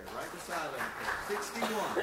right beside them. 61.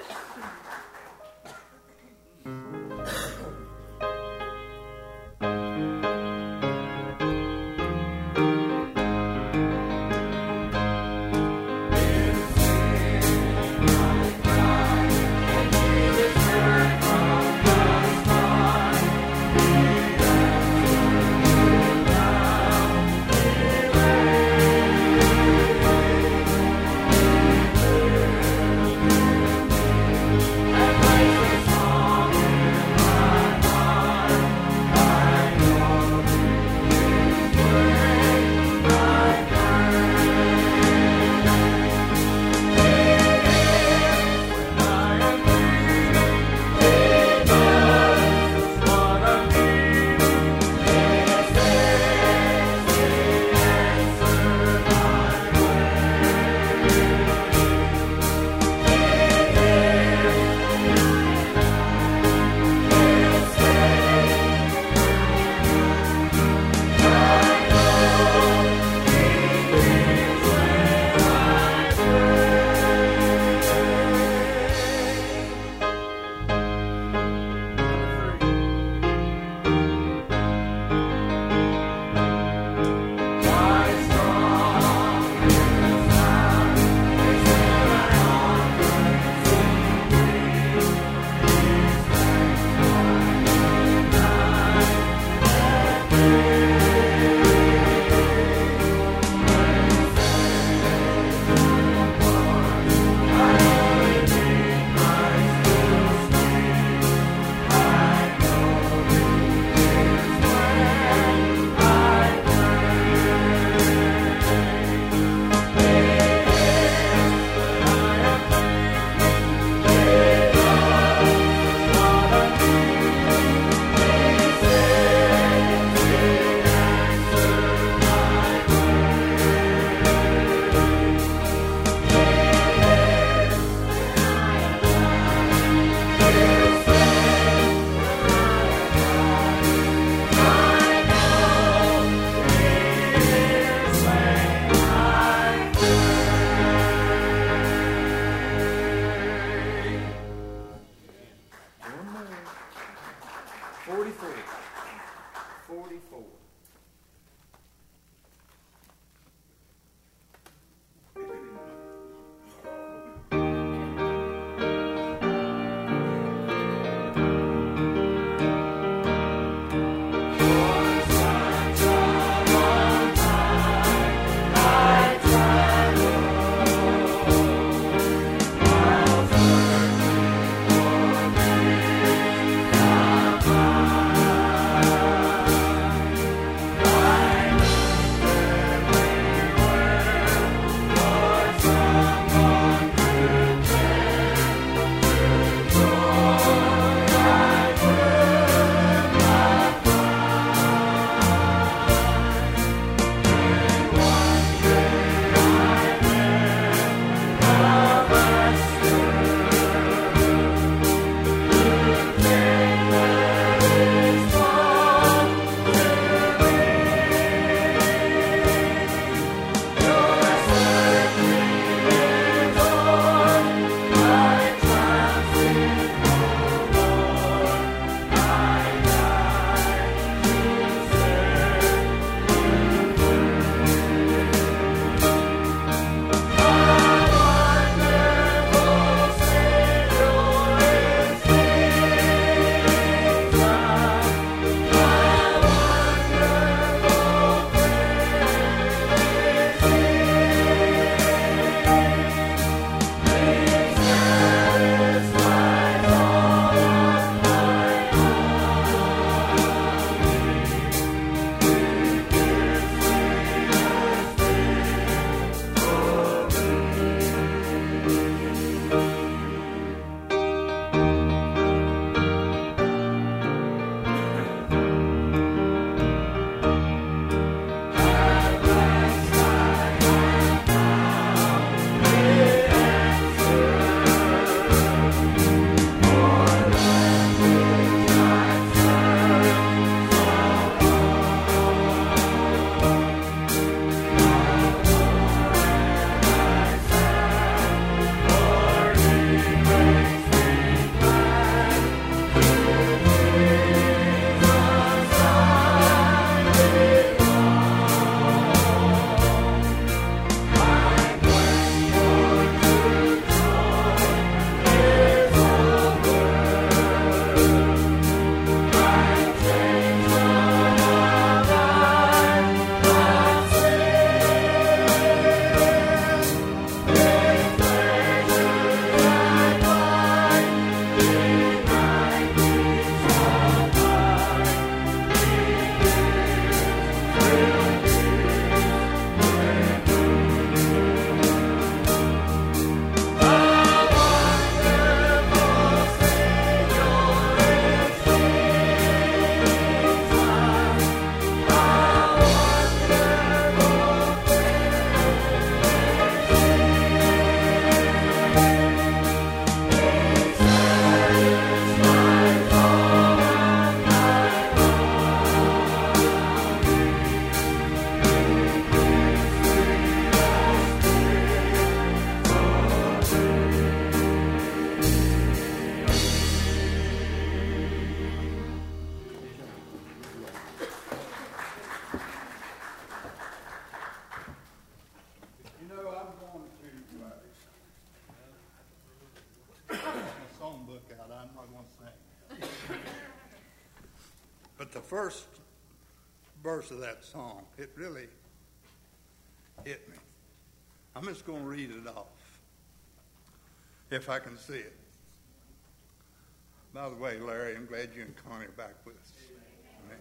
to sing. But the first verse of that song, it really hit me. I'm just going to read it off, if I can see it. By the way, Larry, I'm glad you and Connie are back with us. Amen.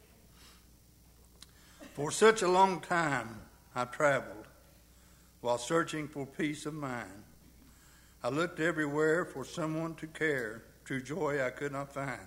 For such a long time I traveled while searching for peace of mind. I looked everywhere for someone to care, true joy I could not find.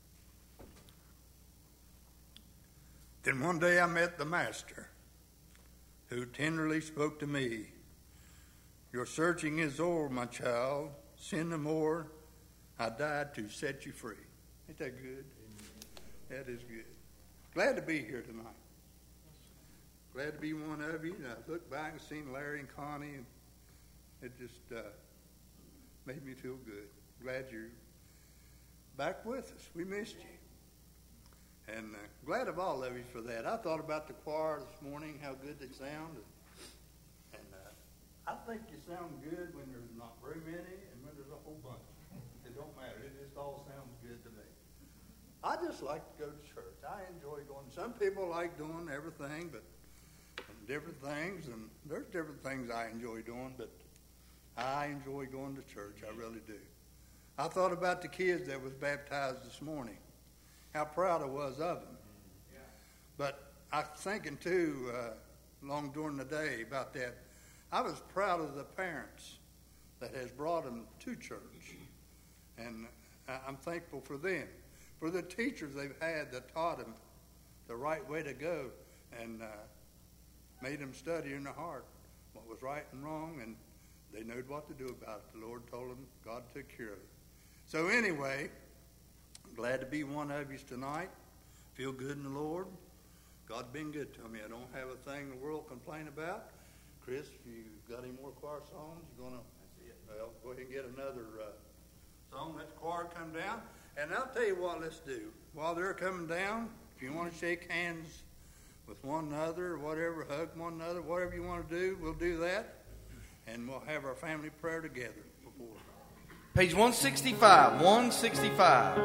Then one day I met the Master, who tenderly spoke to me. Your searching is o'er, my child. Sin no more. I died to set you free. Ain't that good? That is good. Glad to be here tonight. Glad to be one of you. And I looked back and seen Larry and Connie, and it just made me feel good. Glad you're back with us. We missed you. And glad of all of you for that. I thought about the choir this morning, how good they sound. And I think you sound good when there's not very many and when there's a whole bunch. It don't matter. It just all sounds good to me. I just like to go to church. I enjoy going. Some people like doing everything, but different things, and there's different things I enjoy doing, but I enjoy going to church. I really do. I thought about the kids that was baptized this morning, how proud I was of them. Yeah. But I was thinking too, long during the day about that. I was proud of the parents that has brought them to church, and I'm thankful for them, for the teachers they've had that taught them the right way to go, and made them study in their heart what was right and wrong, and they knew what to do about it. The Lord told them, God took care of it. So anyway, I'm glad to be one of you tonight. Feel good in the Lord. God's been good to me. I don't have a thing in the world to complain about. Chris, if you got any more choir songs, you're going to, well, go ahead and get another song. Let the choir come down. And I'll tell you what, let's do. While they're coming down, if you want to shake hands with one another, or whatever, hug one another, whatever you want to do, we'll do that. And we'll have our family prayer together before. Page 165, 165.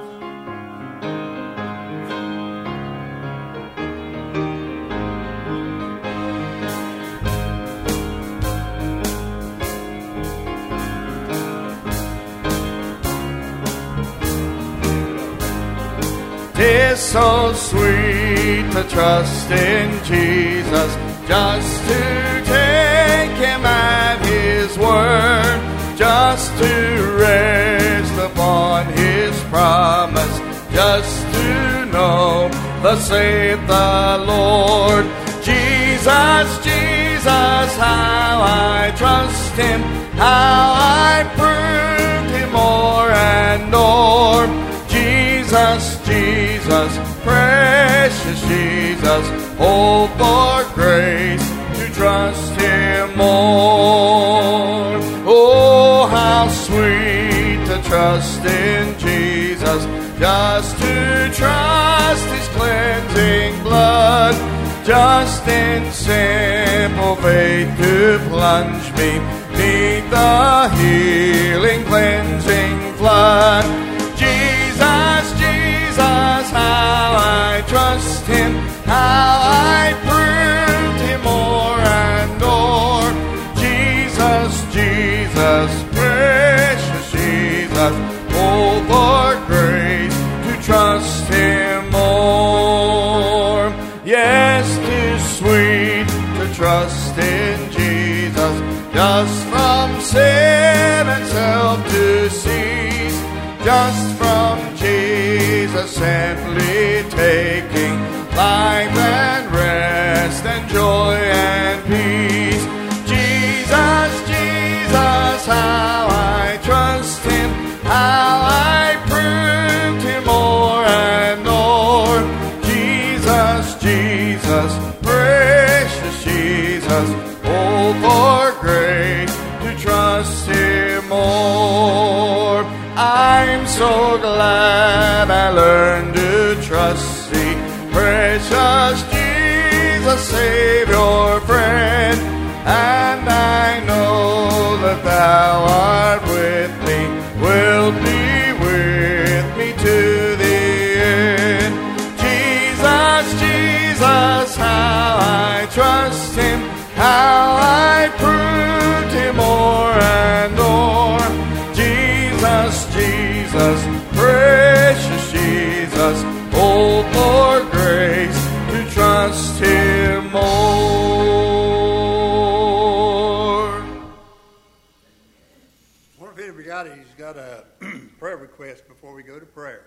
Tis so sweet to trust in Jesus, just to take him at his word, just to rest upon his promise, just to know thus saith the Lord. Jesus, Jesus, how I trust him, how I proved him more and more. Jesus, Jesus, precious Jesus, oh, for grace to trust him more. Oh, how sweet to trust in Jesus, just to trust his cleansing blood, just in simple faith to plunge me beneath the healing cleansing flood. Jesus, Jesus, how I trust him, how I proved him more and more. Jesus, Jesus, precious Jesus, oh, for grace to trust him more. Yes, 'tis sweet to trust in Jesus, just from sin and self to cease, just from Jesus simply taking life and rest and joy and peace. Jesus, Jesus, how I trust him, how I proved him more and more. Jesus, Jesus, precious Jesus, oh, for grace to trust him more. I'm so glad I learned to trust thee, precious Jesus, Savior, friend. And I know that thou art with me, will be with precious Jesus, precious Jesus, oh, for grace to trust Him more. I wonder if anybody's got a prayer request before we go to prayer.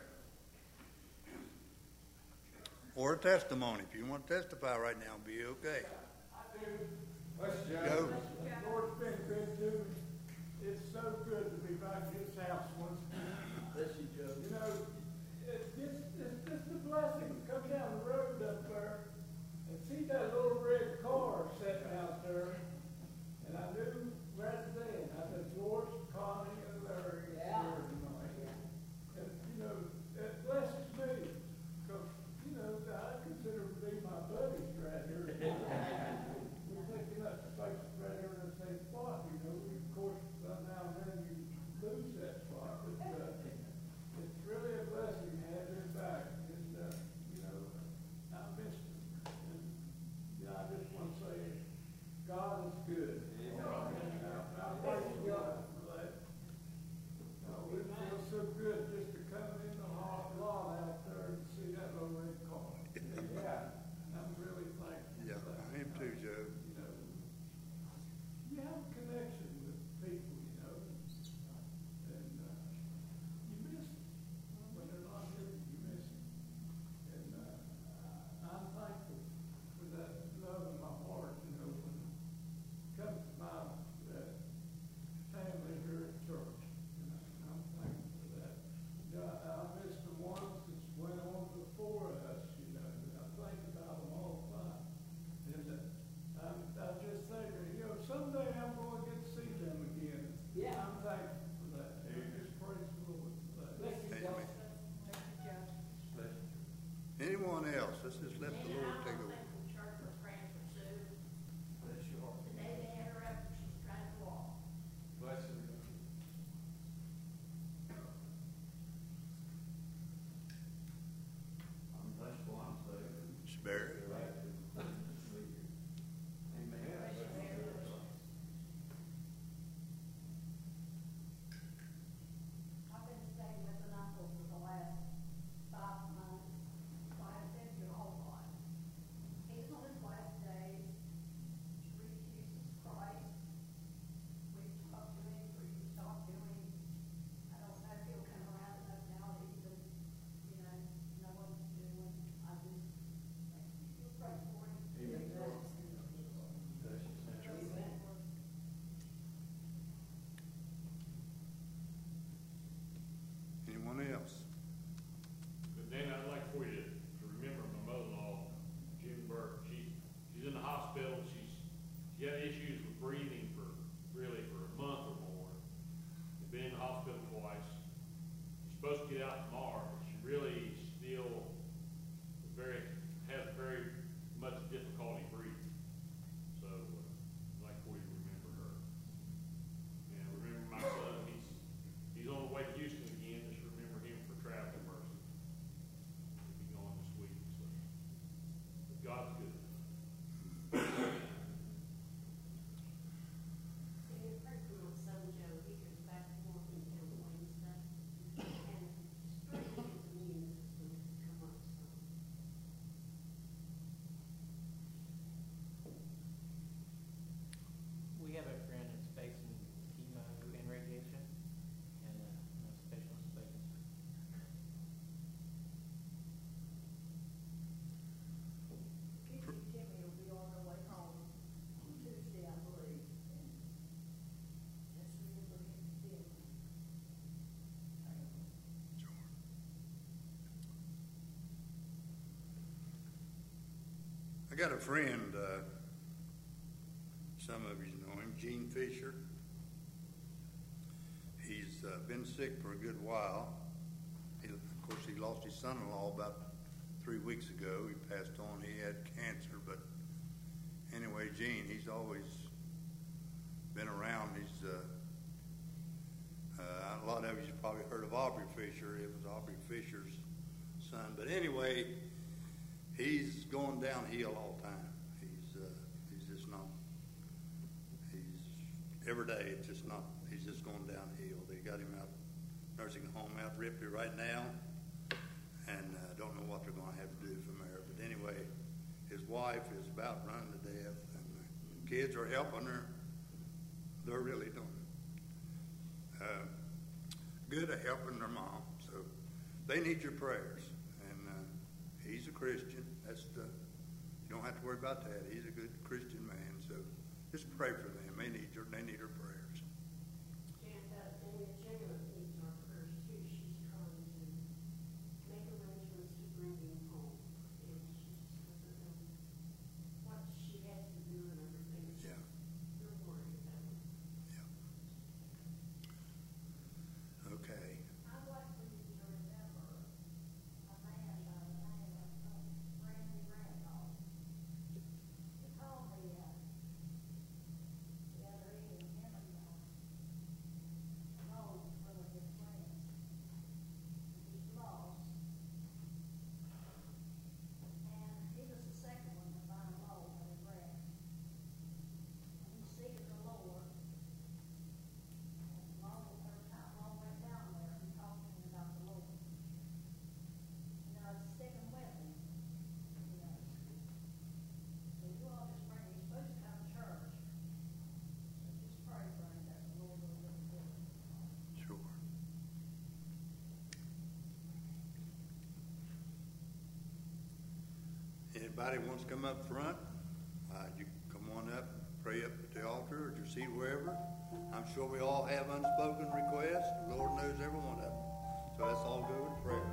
Or a testimony. If you want to testify right now, be okay. I do. Let's go. The Lord's been good to me. It's so good to be back in His house once again. Bless you, Joe. You know, it's just a blessing to come down the road up there and see that little red car sitting out there. And I knew right then, I said, George, Connie, and Larry is here tonight. And, you know, it blesses me because, you know, I consider them to be my buddies right here. We're picking up spaces right here in the same spot, you know. Of course, now and then you lose that spot, but it's really a blessing to have him back. And, you know, I miss him. And, you know, I just want to say, God is good. And I'm thankful God for that. It feels so good just to come in the lot out there and see that little red car. Yeah, I'm really thankful. Yeah, for that. I am too, Joe. You know, you have a connection with people, you know, and you miss them. When they're not here, you miss them. And I'm thankful for that love in my heart, you know, when it comes to my family here at church. And I'm thankful for that. I miss the ones that went on before us, you know, and I think about them all the time. And I just think, you know, someday I'm going to get to see them again. Yeah. I'm thankful for that. Just praise the Lord for that. Amen. Anyone else? Let's just let the Lord take over. Barry. I've been staying with an uncle for the last 5 months, so I've been here a whole lot. He's on his last days to reach Jesus Christ. We've talked to him, we've talked to him. I don't know if he'll come around enough now to even, you know what he's doing. I just pray for him. Anyone else? But then I'd like for you to remember my mother-in-law, June Burke. She's in the hospital. She had issues with breathing for a month or more. She's been in the hospital twice. She's supposed to get out tomorrow, but she really still has very much difficulty breathing. So I'd like for you to remember her. And remember my son. He's on the way to Houston again. Just remember him for traveling mercy. He'll be gone this week. So. But God's good. Pray for my son Joe. He goes back to work until Wednesday, and pray for his immune system to come up some. We have a friend that's facing chemo and radiation, and no special space. Future Timmy will be on their way home on Tuesday, I believe, and just remember him. I got a friend, some of you know him, Gene Fisher. He's been sick for a good while. Of course, he lost his son-in-law about 3 weeks ago. He passed on. He had cancer, but anyway, Gene, he's always been around. He's a lot of you probably heard of Aubrey Fisher. It was Aubrey Fisher's son. But anyway, he's going downhill all the time. He's just not. He's every day. It's just not. He's just going downhill. They got him out nursing home out Ripley right now, and don't know what they're going to have to do from there. But anyway, his wife is about run to death, and the kids are helping her. They're really doing good at helping their mom. So they need your prayers. And he's a Christian. You don't have to worry about that. He's a good Christian man. So just pray for them. They need her prayers. Jan needs our prayers too. She's trying to make arrangements to bring him home. And she's doesn't know what she has to do and everything. Yeah. You're worried about it. Yeah. Okay. I'd like for you to remember a man by the name of Randy Randolph. He called me the other evening, him and Mo, one of his friends. He's lost. And he was the second one to find Mo when he ran. And he seeked the Lord. And Mo, every time Mo went down there, he talked to him about the Lord. You know, it's sticking with him. You know. So you all just pray. He's supposed to come to church. So just pray for him that the Lord will look for him. Sure. Anybody wants to come up front, you can come on up, pray up at the altar or your seat wherever. I'm sure we all have unspoken requests. The Lord knows every one of them. So let's all go with prayer.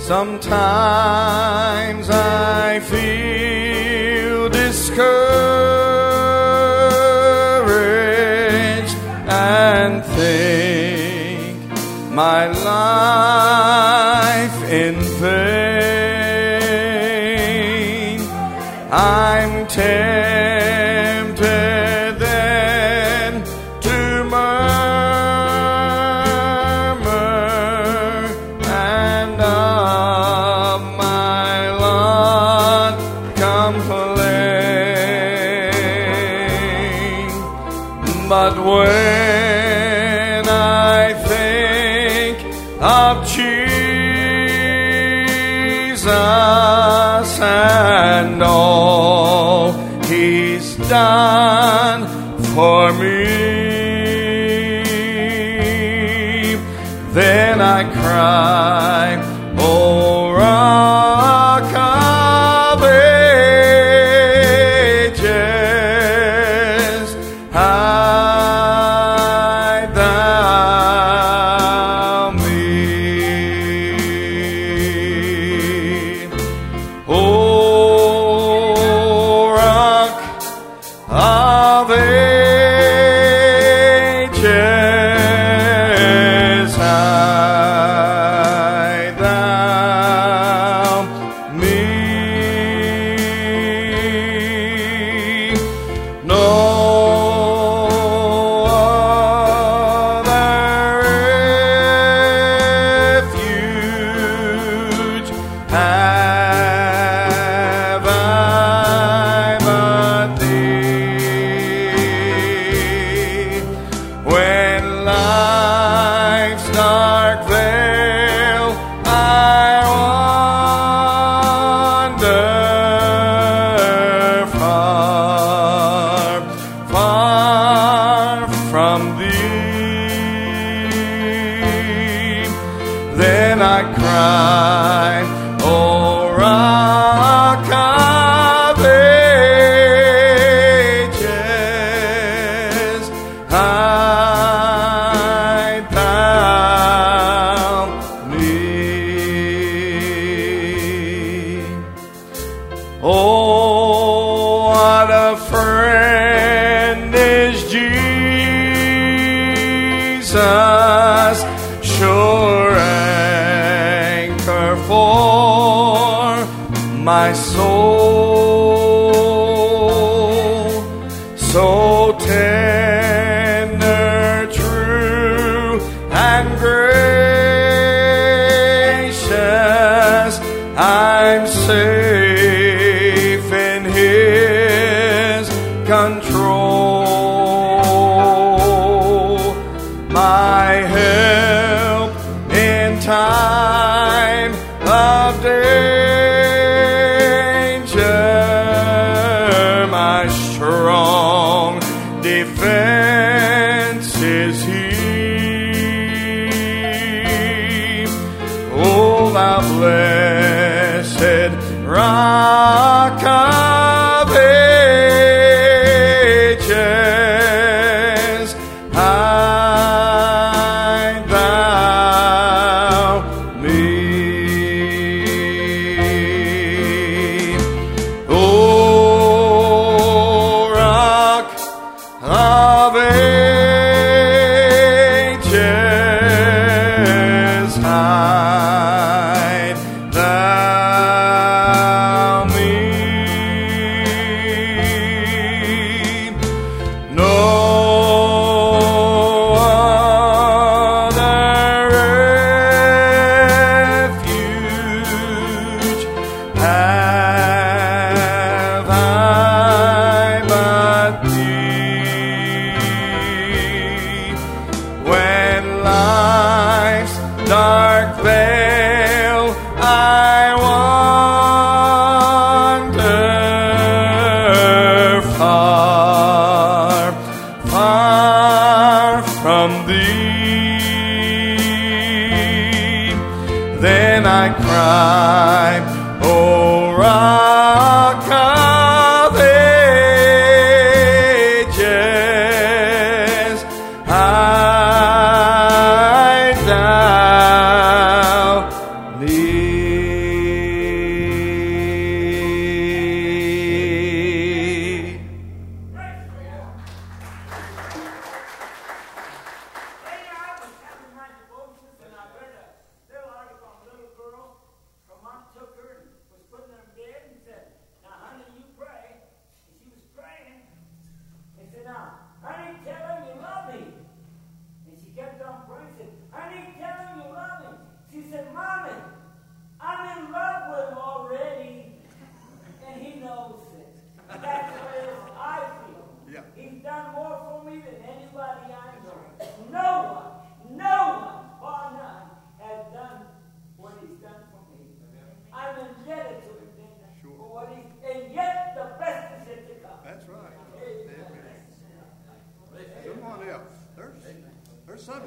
Sometimes I feel discouraged and think my life in vain. I'm tempted then to murmur and of my lot complain. But when I think of Jesus and all He's done for me, then I cry, "O Rock of Ages, hide Thou me." O Rock of Ages, hide Thou me. No other refuge have I but Thee. When life's dark veil I wander far, far from Thee, then I cry, "O Rock of Ages, hide Thou me." Oh, what a friend is Jesus, sure anchor for my soul, so tender, true, and gracious, I'm safe in His control. My help in time of danger, my strong defense is He. Oh, thou blessed Rock of Ages, hide Thou me. Oh, Rock of Ages, hide Thou me. No other refuge have I but Thee. When life's dark veil I wander far, far from Thee, then I cry, "O Rock of Ages, hide Thou me."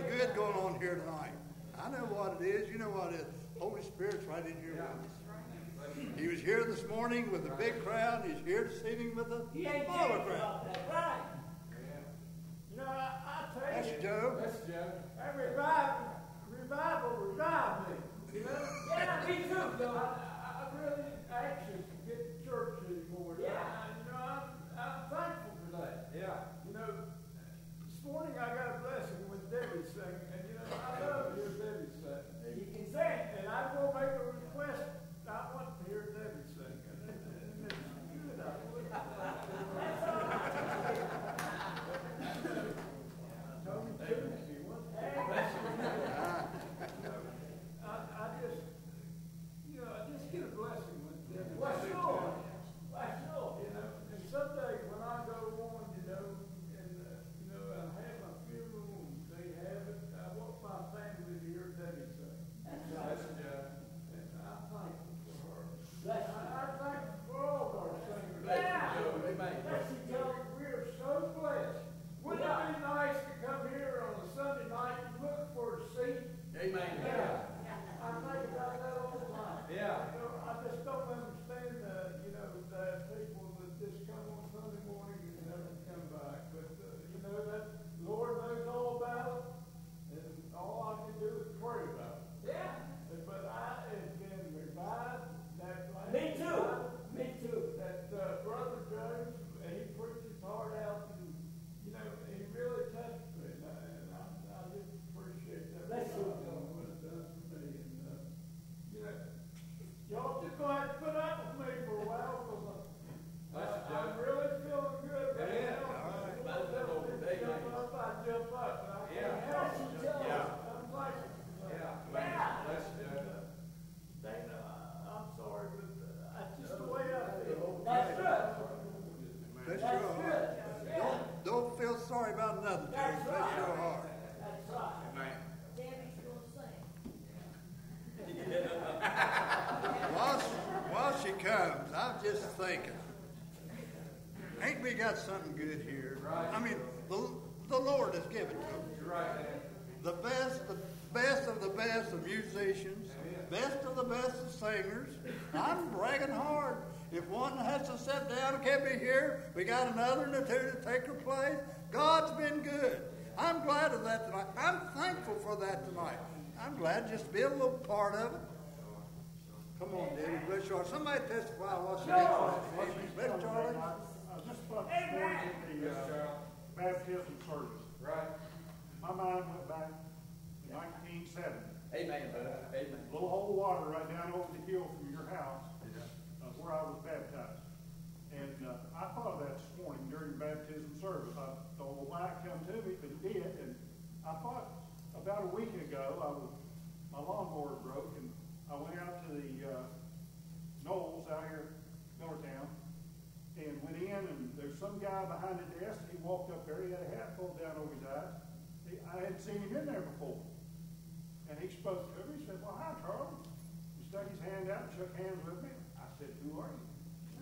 something good going on here tonight. I know what it is. You know what it is. Holy Spirit's right in here with us. He was here this morning with a big crowd. He's here this evening with a smaller crowd. Right. You know, I tell you. That's Joe. That's Joe. That revival revived me. You know? Yeah, me too, though. I'm really anxious to get to church anymore. Yeah. You know, I'm thankful for that. Yeah. You know, this morning I got a blessing when Debbie sang, and you know, I love to hear Debbie sing. You can sing. And I'm going to make a request. I want to hear Debbie sing. And it's good. I would. That's all right. Tony Tuesday, what? Hey, I just, you know, I just get a blessing with Debbie. Well, sure. Well, sure. You know, and someday when I go on, you know, and, you know, I have my funeral and they have it, I want my family to hear Debbie sing. That's right. And I'm thankful for her. I'm thankful for all of our singers. Yeah. We're so blessed. Wouldn't it be nice to come here on a Sunday night and look for a seat? Amen. Yeah. I think about that all the time. Yeah. You know, I just don't understand, you know, that people that just come on Sunday morning and never come back. But, you know, that Lord knows all about it, and all I can do is pray about it. Yeah. But I have been revived. Me too. Me too. That Brother Jones, he preached his heart out, and, you know, he really touched me. And I just appreciate that. That's what it done for me. And, you know, y'all just going to have to put up with me for a while, because I'm really feeling good right now. Jump up, I jump up. And I can't help it. I'm thankful for that. Dana, I'm sorry, but that's just the way I feel. That's good. Bless your heart. Don't feel sorry about nothing, Joe. Bless your heart. That's right. Amen. Debbie's gonna sing. While she comes, I'm just thinking, ain't we got something good here? I mean, the Lord has given to us. Right. The best of the best of musicians, best of the best of singers. I'm bragging hard. If one has to sit down and can't be here, we got another and a two to take her place. God's been good. I'm glad of that tonight. I'm thankful for that tonight. I'm glad just to be a little part of it. Come on, David. Bless your heart. Somebody testify what's the difference. Bless Charlie. I just thought this morning at the baptism service. Right. My mind went back to 1970. Amen, brother. Amen. A little hole of water right down over the hill from your house, where I was baptized. And I thought of that this morning during baptism service. I thought, well, why it come to me? But it did. And I thought about a week ago, my lawnmower broke, and I went out to the Knowles out here, Millertown, and went in, and there's some guy behind the desk. He walked up there. He had a hat pulled down over his eyes. I hadn't seen him in there before. And he spoke to me. He said, well, hi, Charlie. He stuck his hand out and shook hands with me. I said, who are you?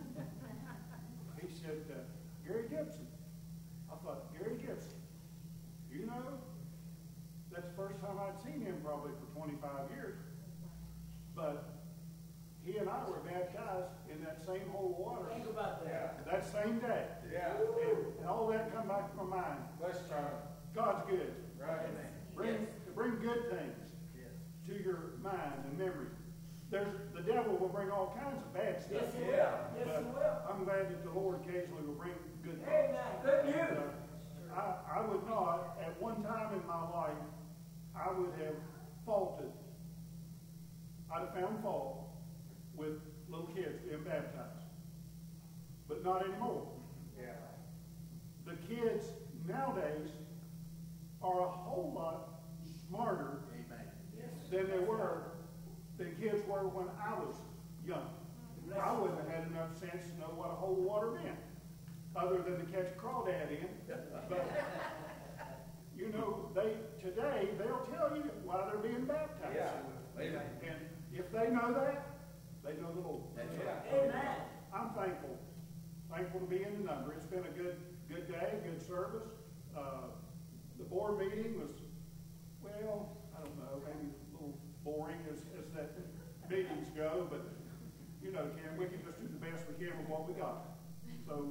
He said, Gary Gibson. I thought, Gary Gibson. You know, that's the first time I'd seen him probably for 25 years. But he and I were baptized in that same hole of water. Think about that. That same day. Yeah. And all that come back to my mind. Bless Charlie. God's good. Right. Bring good things to your mind and memory. The devil will bring all kinds of bad stuff. Yes, he will. Yes, he will. I'm glad that the Lord occasionally will bring good things. Amen. Good news. I would not, at one time in my life, I would have faulted. I'd have found fault with little kids being baptized. But not anymore. Yeah. The kids nowadays are a whole lot smarter than kids were when I was young. I wouldn't have had enough sense to know what a hole of water meant, other than to catch a crawdad in. But, you know, today they'll tell you why they're being baptized. Yeah. Amen. And if they know that, they know the Lord. Amen. I'm thankful to be in the number. It's been a good day, good service. The board meeting was well, I don't know, maybe a little boring as that meetings go, but, you know, Ken, we can just do the best we can with what we got. So,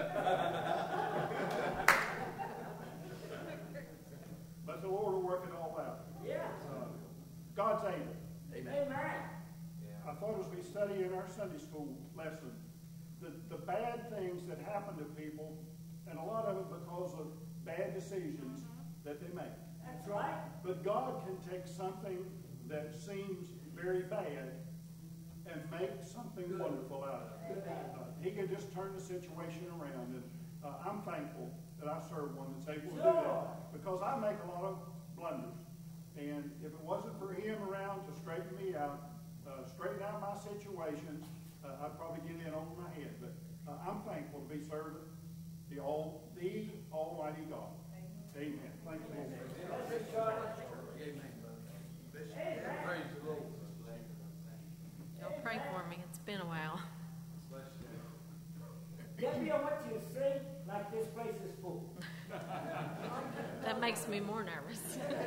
but the Lord will work it all out. Yeah. God's able. Amen. I thought as we study in our Sunday school lesson, the bad things that happen to people, and a lot of it because of bad decisions that they make. That's right. But God can take something that seems very bad and make something wonderful out of it. He can just turn the situation around, and I'm thankful that I serve one that's able to do that, because I make a lot of blunders. And if it wasn't for him around to straighten me out, straighten out my situation, I'd probably get in over my head. But I'm thankful to be serving the Almighty God. Amen. Thank you. Praise the Lord. Y'all pray for me. It's been a while. Debbie, I want you to sing like this place is full. That makes me more nervous.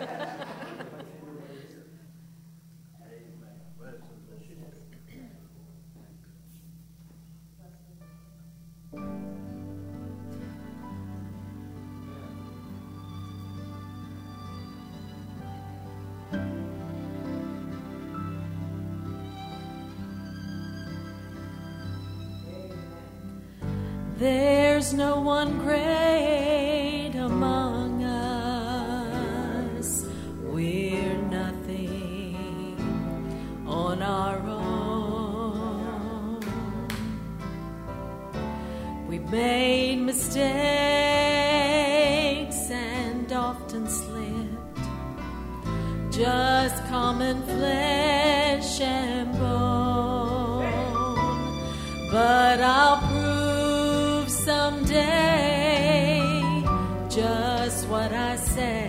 There's no one great among us. We're nothing on our own. We've made mistakes and often slipped, just common flesh and bone. But I'll prove someday just what I say.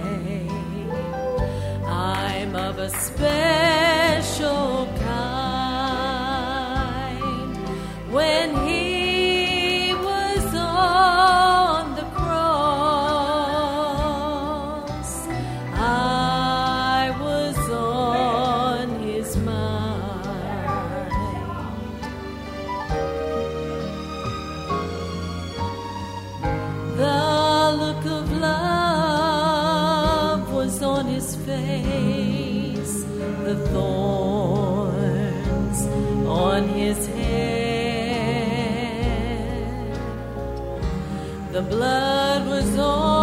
I'm of a special kind. When he was on the cross, I was on his mind. The look of love was on his face, the thorns on his head. The blood was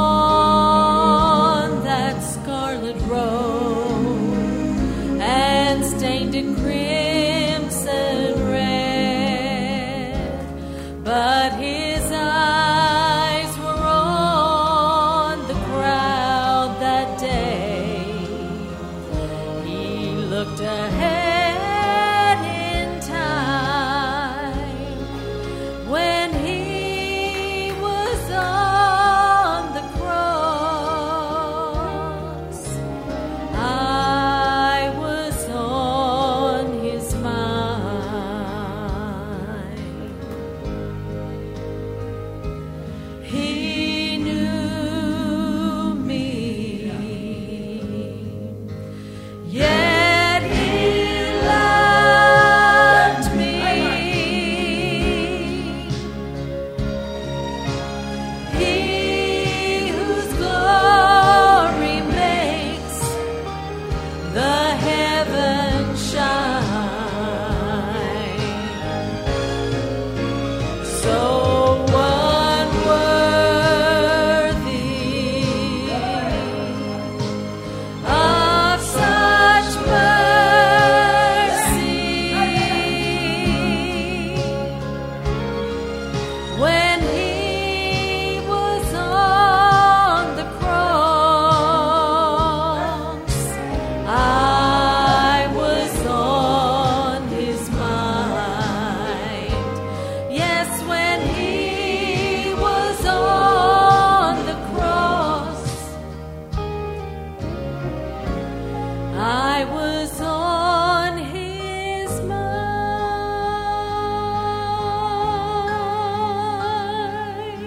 on that scarlet robe and stained it crimson red. But his eyes were on the crowd that day. He looked ahead in time when he was on the cross. I was on his mind. He knew me, yet he loved me. He whose glory makes the heavens shine, so unworthy of such mercy. When he was on the cross, I was on his mind. Yes, when he was on the cross, I was on his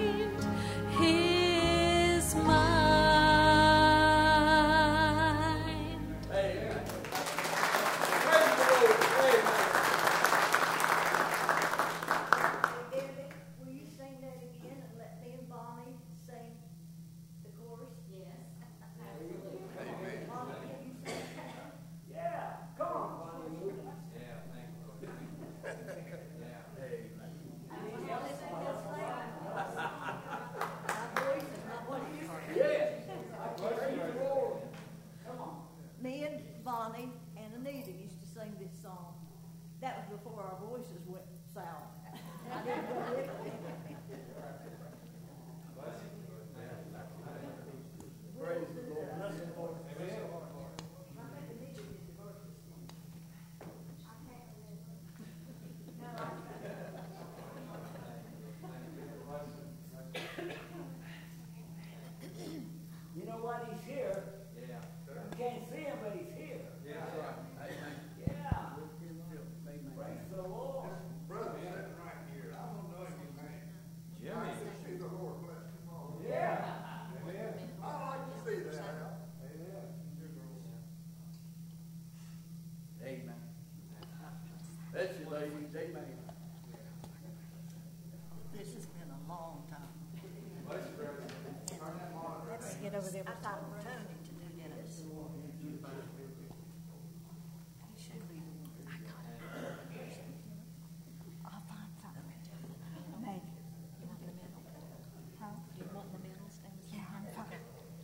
mind. His mind. and Anita used to sing this song. That was before our voices went south. I didn't go with it. Praise the Lord. Bless the Lord. Amen. You know what? He's here. Yeah. You can't see him, but he's here. Yeah, that's right. Amen. Yeah. Praise the Lord. Brother sitting right here, I don't know his name. Jimmy. I can see the Lord bless him all. Yeah. Amen. I like to see that. Amen. Amen. That's it, ladies. Amen. This has been a long time. Bless you, brother. Let's get over there with Tony to do this. He should be. I got it. I'll find something. Maybe. You want the middle? Huh? Do you want the middle? Stay with Yeah, I'm fine.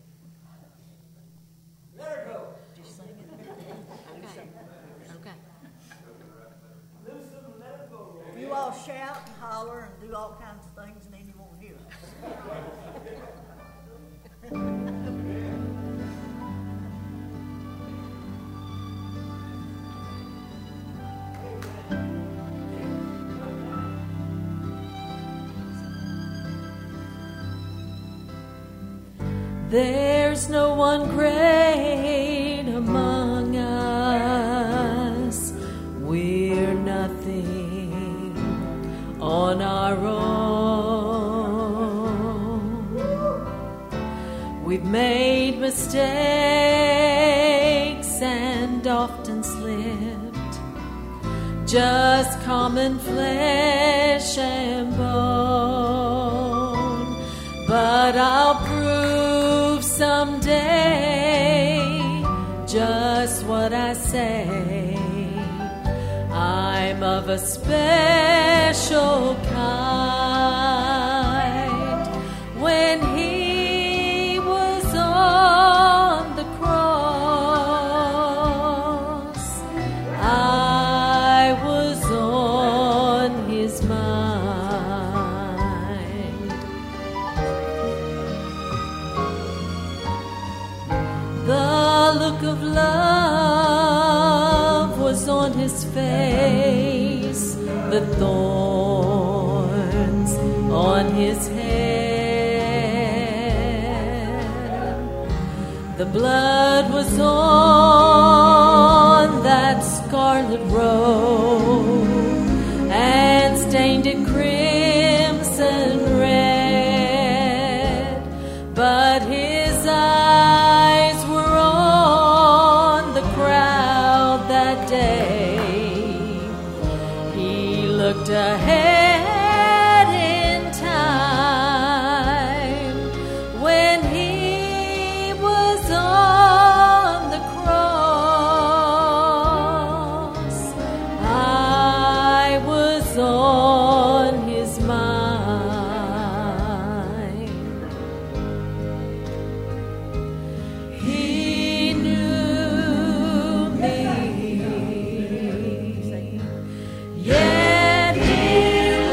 Let her go. Just sing it. Okay. Okay. Loosen and let her go. You all shout and holler and do all kinds of things, and then you won't hear us. There's no one great among us. We're nothing on our own. We've made mistakes and often slipped. Just common flesh and bone. But I'll prove someday just what I say. I'm of a special kind. When he was on the cross, I was on his mind. The look of love was on his face, the thorns on his head. The blood was on that scarlet robe and stained it crimson red. But his eyes were on the crowd that day. He looked ahead in time when he was on the cross. I was on his mind. He knew me, yet he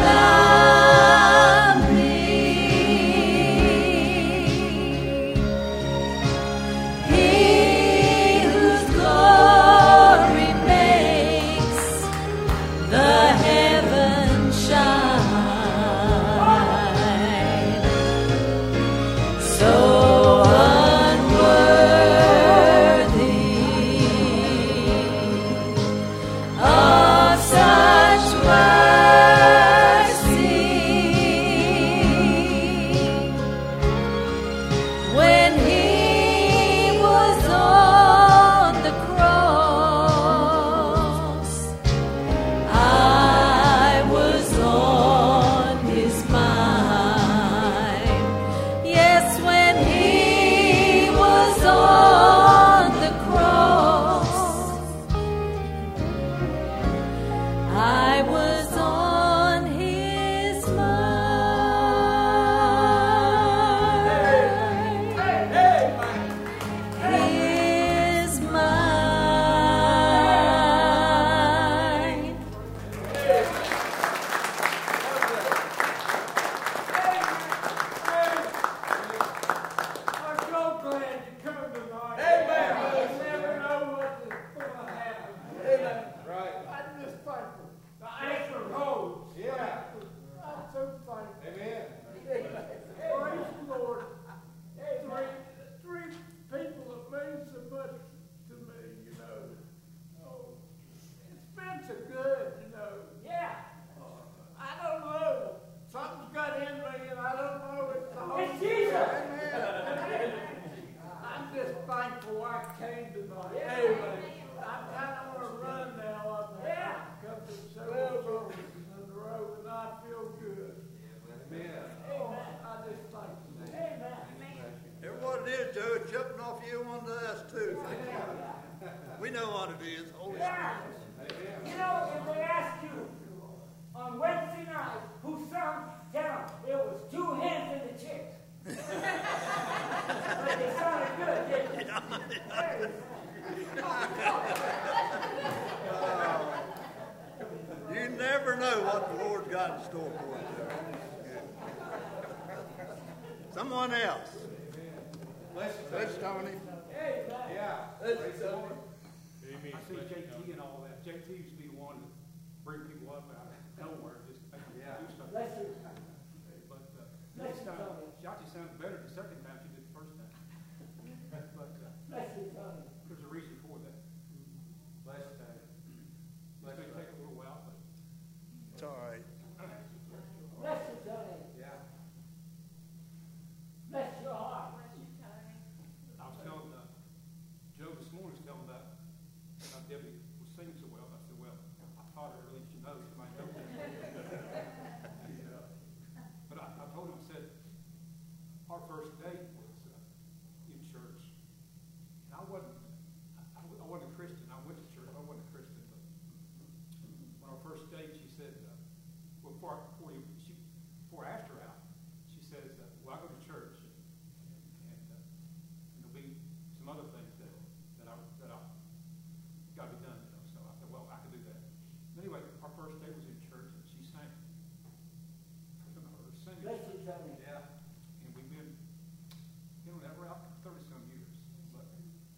We know what it is. Holy Yeah. You know, if they ask you on Wednesday night who sung, tell them it was two hands in the chicks. But they sounded good, didn't they? You never know what the Lord's got in store for you. Someone else. Bless Tony. Yeah. Praise the Lord. Amen. I see JT and all that. JT used to be the one to bring people up out of nowhere, just make them do stuff. Bless you. But Bless next you, time, Tony. she actually sounded better the second time she did the first time. But Bless you, Tony. there's a reason for that. Bless you, Tony. It may take a little while, but It's all right. Bless you, Tony. Yeah. Bless your heart. I was telling Joe this morning, was telling about how Debbie was singing so well. I said, well, I taught her, at least she knows, she might know that. But I told him, I said, our first date was in church. And I wasn't a Christian. I went to church. I wasn't a Christian. But on our first date, she said, well, before I asked her out, she says, well, I go to church. And there'll be some other things that I got to be done, you know. So I said, well, I could do that. Anyway, our first day was in church, and she sang. I don't know her singing. Bless you, Tony. Yeah. And we've been on that route for 30-some years. But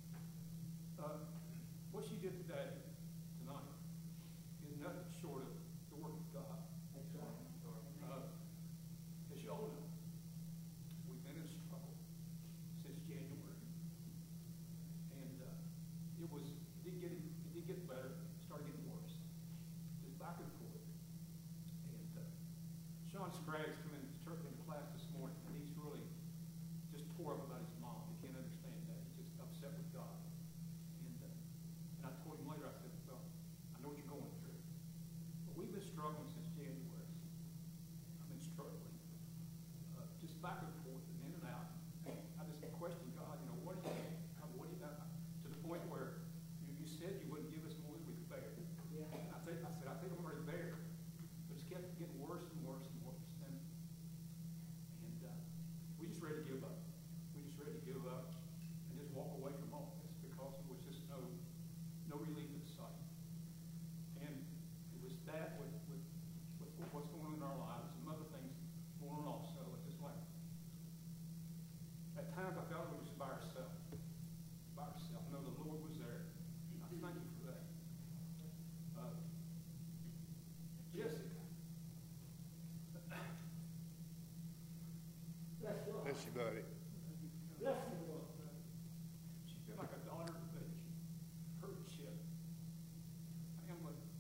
what she did tonight, is nothing short of the work of God. That's right. As you all know, we've been in struggle since January. And it did get better, started getting worse. Just back and forth. And Sean Scraggs come into church into class this morning, and he's really just tore up about his mom. He can't understand that. He's just upset with God. And I told him later, I said, well, I know what you're going through. But we've been struggling since January. I've been struggling. Just back and forth and in and out. I just questioned God, you know, what do you to the point where you said you wouldn't give us more than we could bear. Yeah. And I said, I'm already there. But it's kept getting worse and worse and worse. And we just ready to give up. We just ready to give up and just walk away from all this because there was just no relief in sight. And it was that with what's going on in our lives, some other things going on also. It's just like, at times I felt we were just by ourselves. By ourselves. I know the Lord was there. I thank you for that. Jessica. Bless your heart. Bless you, buddy. Bless you, Lord. She's been like a daughter to me. Her ship. I am with.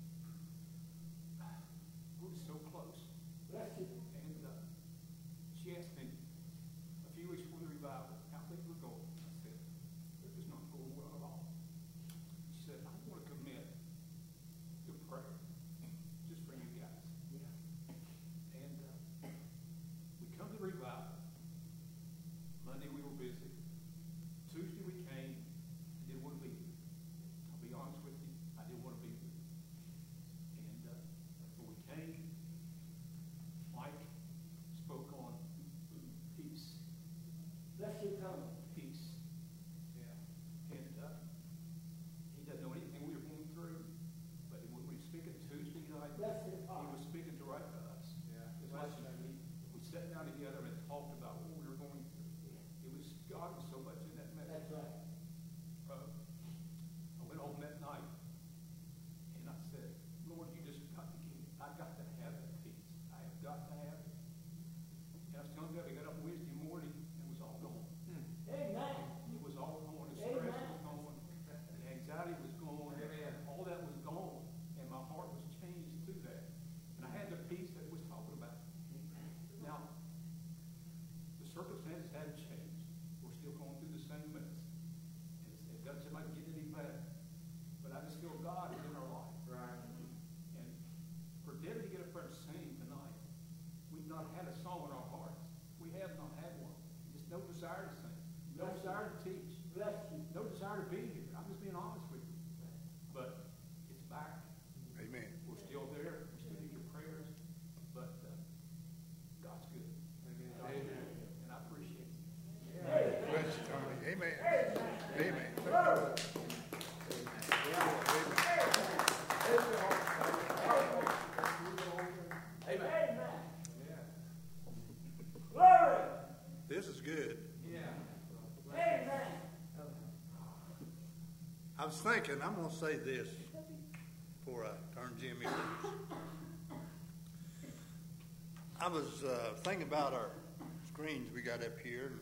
We're so close. Bless you. And she asked me a few weeks before the revival how things were going. I said, they're just not going well at all. She said, I want to commit to prayer just for you guys. Yeah. And we come to the revival. Monday we were busy. Tuesday we came. I didn't want to be here. I'll be honest with you. I didn't want to be here. And when we came, Mike spoke on peace. Bless you, Tony. Peace. Yeah. And he doesn't know anything we were going through. But when we were speaking Tuesday night, Bless your he heart. was speaking right to us. Yeah. It's like we sat down together and talked about what we were going through. It was God was so much in that message. That's right. I went home that night and I said, Lord, you just got to give me. I got to have that peace. I have got to have it. And I was telling Debbie, I got up Wednesday morning and it was all gone. Amen. It was all gone. The stress was gone. The anxiety was gone. All that was gone. And my heart was changed through that. And I had the peace that it was talking about. Now, the circumstances hadn't changed. We're still going through the same mess. It doesn't seem like it's getting any better. But I just feel God is in our life. Right. And for Debbie to get up there and sing tonight, we've not had a song in our hearts. We have not had one. Just no desire to sing. No desire to teach. Bless you. No desire to be here. I'm just being honest with you. was thinking, I'm going to say this before I turn Jimmy loose. I was thinking about our screens we got up here.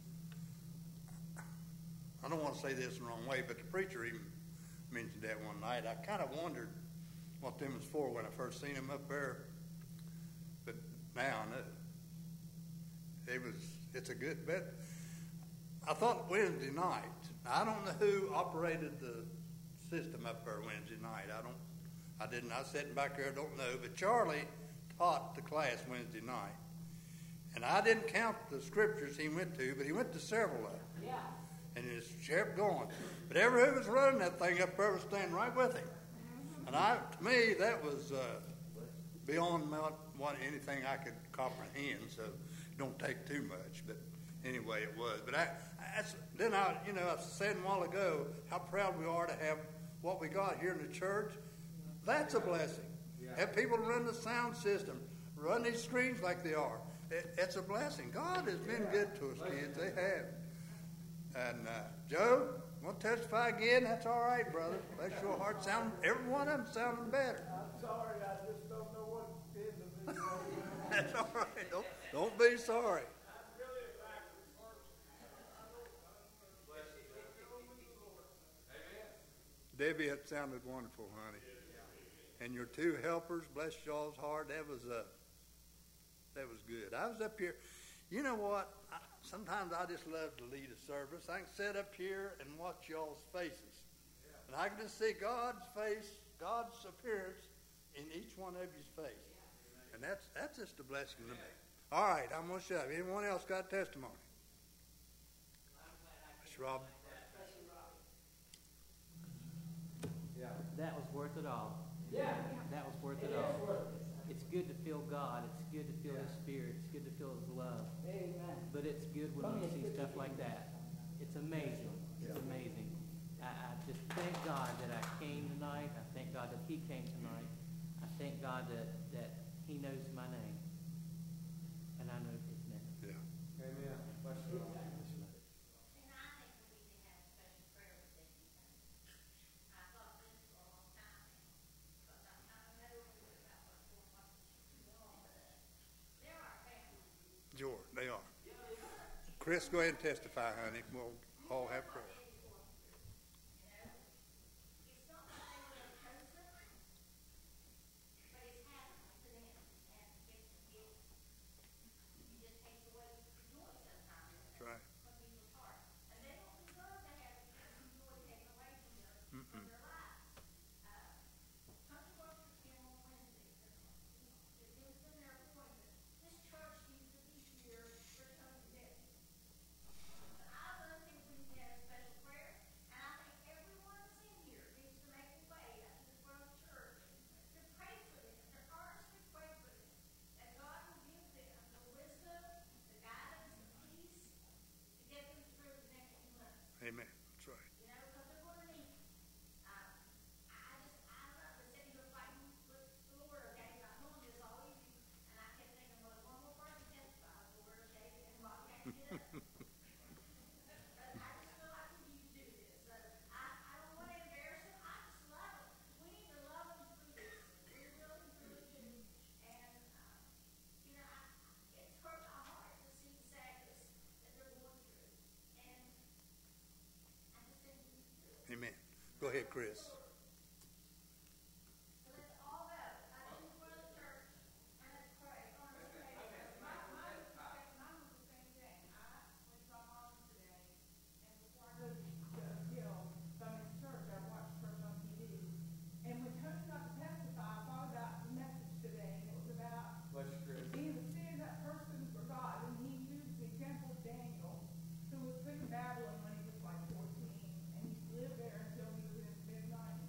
I don't want to say this the wrong way, but the preacher even mentioned that one night. I kind of wondered what them was for when I first seen them up there. But now I know. It's a good bet. I thought Wednesday night. I don't know who operated the system up there Wednesday night. I sitting back there, don't know. But Charlie taught the class Wednesday night. And I didn't count the scriptures he went to, but he went to several of them. Yeah. And it just kept going. But everybody who was running that thing up there was standing right with him. And to me, that was beyond what anything I could comprehend, so don't take too much. But anyway, it was. But I said a while ago how proud we are to have what we got here in the church. That's a blessing. Yeah. Have people run the sound system, run these screens like they are. It's a blessing. God has been good to us, kids. They have. And Joe, want to testify again? That's all right, brother. Bless your heart. Every one of them sounding better. I'm sorry, I just don't know what did to me. That's all right. Don't be sorry. Debbie, it sounded wonderful, honey. And your two helpers, bless y'all's heart. That was good. I was up here. You know what? Sometimes I just love to lead a service. I can sit up here and watch y'all's faces. And I can just see God's face, God's appearance in each one of you's face. And that's just a blessing to me. All right, I'm going to shut up. Anyone else got testimony? Mr. Rob. Yeah. That was worth it all. Yeah. That was worth it all. It's good to feel God. It's good to feel His Spirit. It's good to feel His love. Amen. But it's good when you see stuff like that. It's amazing. It's amazing. I just thank God that I came tonight. I thank God that He came tonight. I thank God that He knows my name. And I know His name. Yeah. Amen. Bless you all. George, they are. Chris, go ahead and testify, honey. We'll all have prayer. That's right. Amen. That's right. Amen. Go ahead, Chris. Babylon when he was like 14, and he lived there until he was in his mid-90s.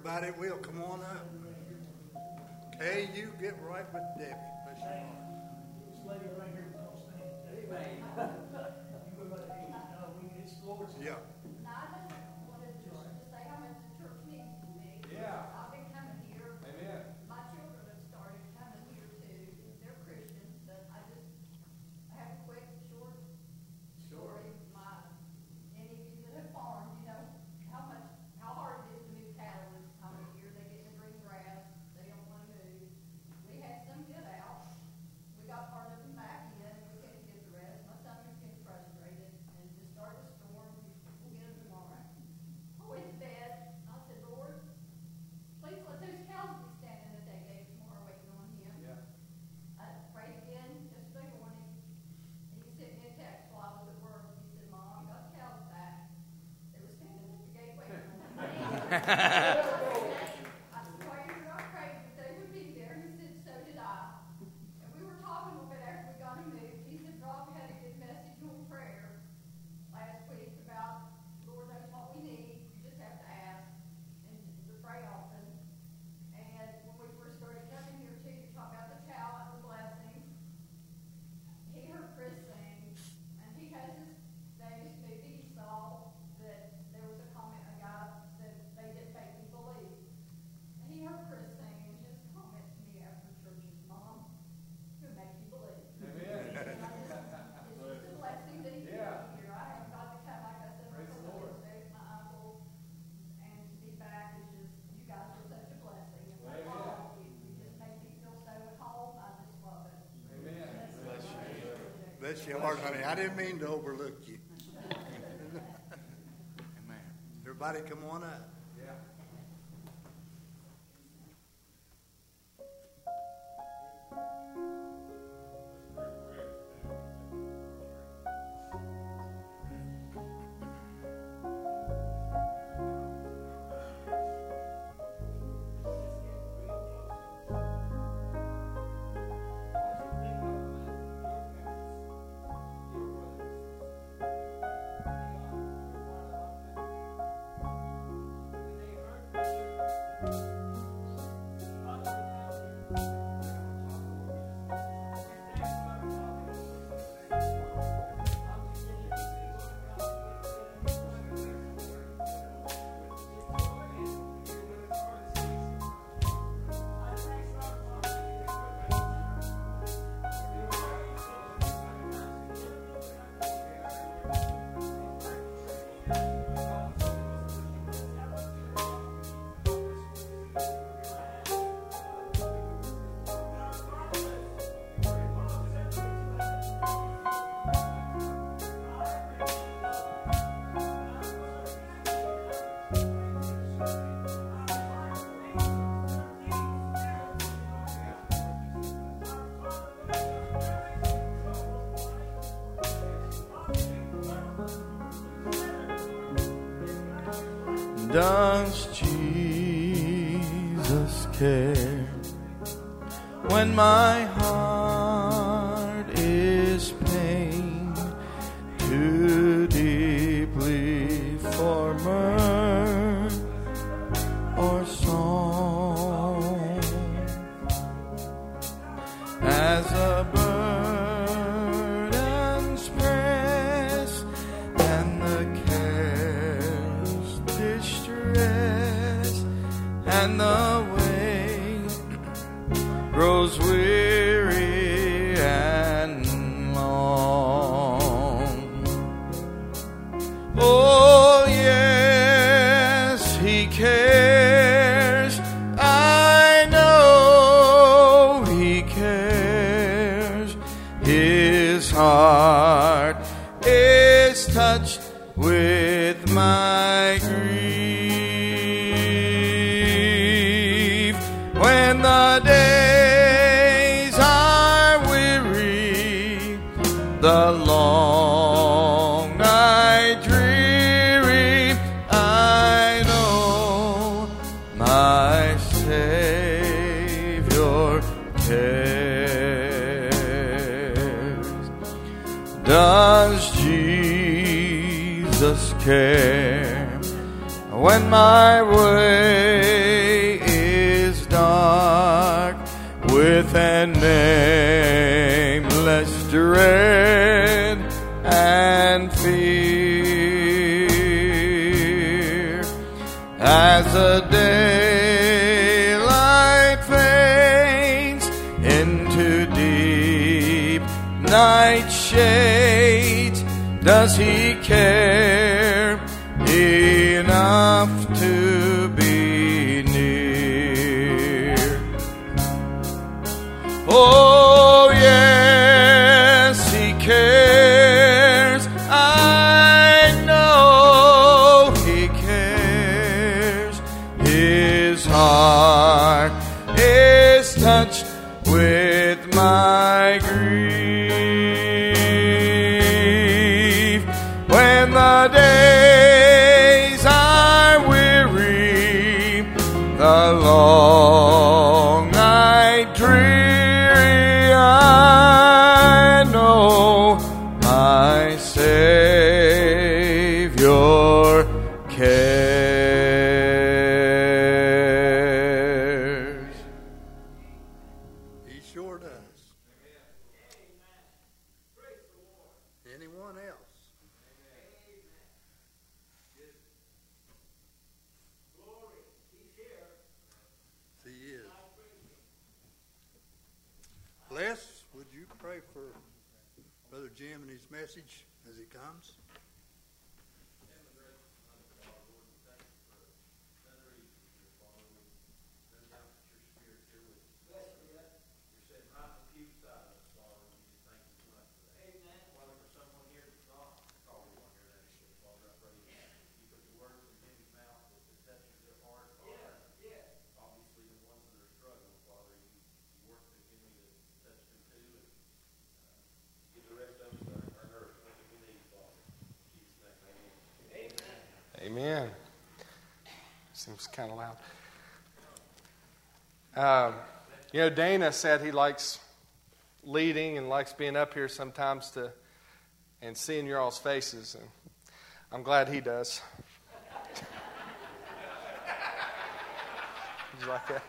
Everybody will come on up. Hey, you get right with Debbie. Bless your heart. This lady right here is gonna stand. Amen. It's the Lord's. Yeah. Now, I just wanted to say how much the church means to me. Yeah. I've been coming here. Amen. My children have started coming here too. They're Christians, but I have a quick, short story. Any of you that have farmed, you know how hard it is to move cattle this time of year. They get in the green grass. They don't want to move. We had some get out. We got part of them back in. We couldn't get the rest. My son was getting frustrated and just started a storm. We'll get them tomorrow. I went to bed. I said, Lord, please let those cows be standing at that gate tomorrow waiting on him. Yeah. I prayed again yesterday morning. And he sent me a text while I was at work. He said, Mom, I got the cows back. They were standing at the gate waiting on me. I swear I prayed that they would be there. He said, so did I. And we were talking a little bit after we got him moved. He said, Rob had a good message on prayer last week about Lord knows what we need. You just have to ask and to pray often. And when we first started coming here too, to talk about the chow and the blessing, he heard Chris sing, and he has this famous movie he saw that there was a comment, a guy said they didn't make me believe. And he heard Chris sing, and his comment to me after church is, Mom, who makes you believe? Amen. And I just, it's just a blessing that he Yeah. came here. I haven't got to come, like I said, my Praise the cousin Lord. yesterday with my uncle, and to be back is just, you guys are such a blessing. And my Amen. mom, you just make me feel so at home. I just love it. Amen. Bless your heart, honey. I didn't mean to overlook you. Everybody come on up. Yeah. Does Jesus care when my heart is pained too deeply for mirth or song? As a burden's press and the cares distress and the way grows weary and long. Oh yes, He cares. I know He cares. His heart is touched with my grief. When the days are weary, the long night dreary, I know my Savior cares. Does Jesus care when my way is dark with an nameless dread and fear. As the daylight fades into deep night shades, does he care enough to be near? Oh, yes, he cares. I know he cares. His heart is touched with my grief. When the days are weary, the long night dreary, I know my Savior cares. He sure does. Anyone else? He is. Les, would you pray for Brother Jim and his message as he comes? Amen. Seems kind of loud. Dana said he likes leading and likes being up here sometimes and seeing your all's faces, and I'm glad he does. Did you like that?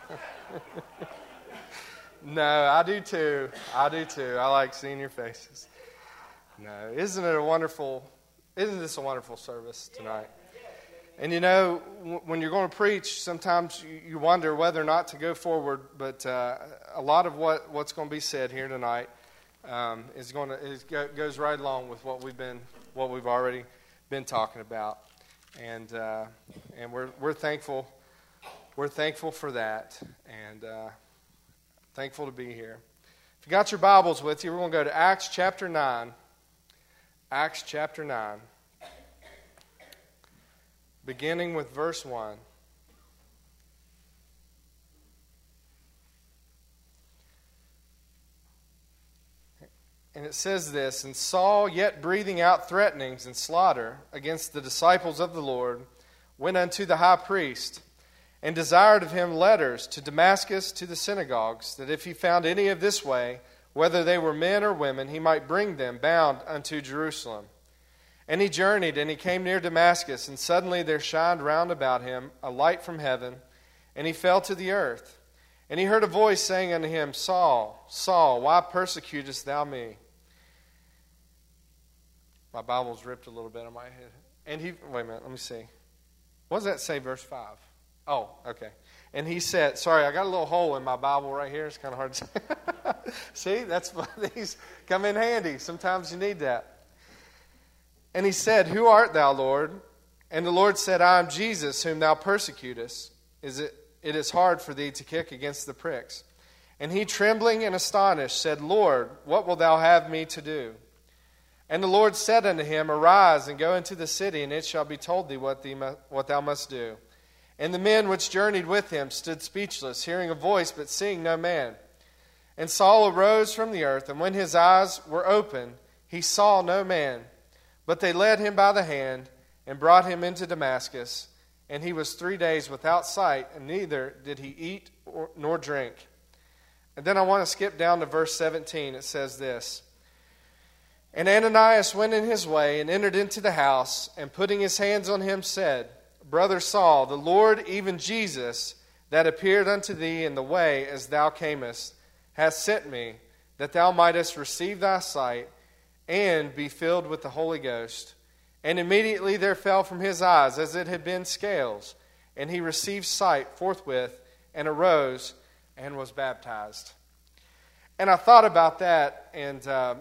No, I do too. I like seeing your faces. No, isn't this a wonderful service tonight? And when you're going to preach, sometimes you wonder whether or not to go forward. But a lot of what's going to be said here tonight goes right along with what we've already been talking about, and we're thankful. We're thankful for that, and thankful to be here. If you got your Bibles with you, we're going to go to Acts chapter 9. Acts chapter 9. Beginning with verse 1. And it says this, "And Saul, yet breathing out threatenings and slaughter against the disciples of the Lord, went unto the high priest, and desired of him letters to Damascus to the synagogues, that if he found any of this way, whether they were men or women, he might bring them bound unto Jerusalem. And he journeyed, and he came near Damascus, and suddenly there shined round about him a light from heaven, and he fell to the earth. And he heard a voice saying unto him, Saul, Saul, why persecutest thou me?" My Bible's ripped a little bit on my head. And he, wait a minute, let me see. What does that say, verse 5? Oh, okay. And he said, sorry, I got a little hole in my Bible right here. It's kind of hard to see. See, that's why these come in handy. Sometimes you need that. And he said, Who art thou, Lord? And the Lord said, I am Jesus, whom thou persecutest. It is hard for thee to kick against the pricks. And he, trembling and astonished, said, Lord, what wilt thou have me to do? And the Lord said unto him, Arise and go into the city, and it shall be told thee what thou must do. And the men which journeyed with him stood speechless, hearing a voice, but seeing no man. And Saul arose from the earth, and when his eyes were opened, he saw no man. But they led him by the hand, and brought him into Damascus. And he was 3 days without sight, and neither did he eat nor drink. And then I want to skip down to verse 17. It says this, And Ananias went in his way, and entered into the house, and putting his hands on him said, brother Saul, the Lord, even Jesus, that appeared unto thee in the way as thou camest, hath sent me, that thou mightest receive thy sight, and be filled with the Holy Ghost. And immediately there fell from his eyes, as it had been scales, and he received sight forthwith, and arose, and was baptized. And I thought about that, and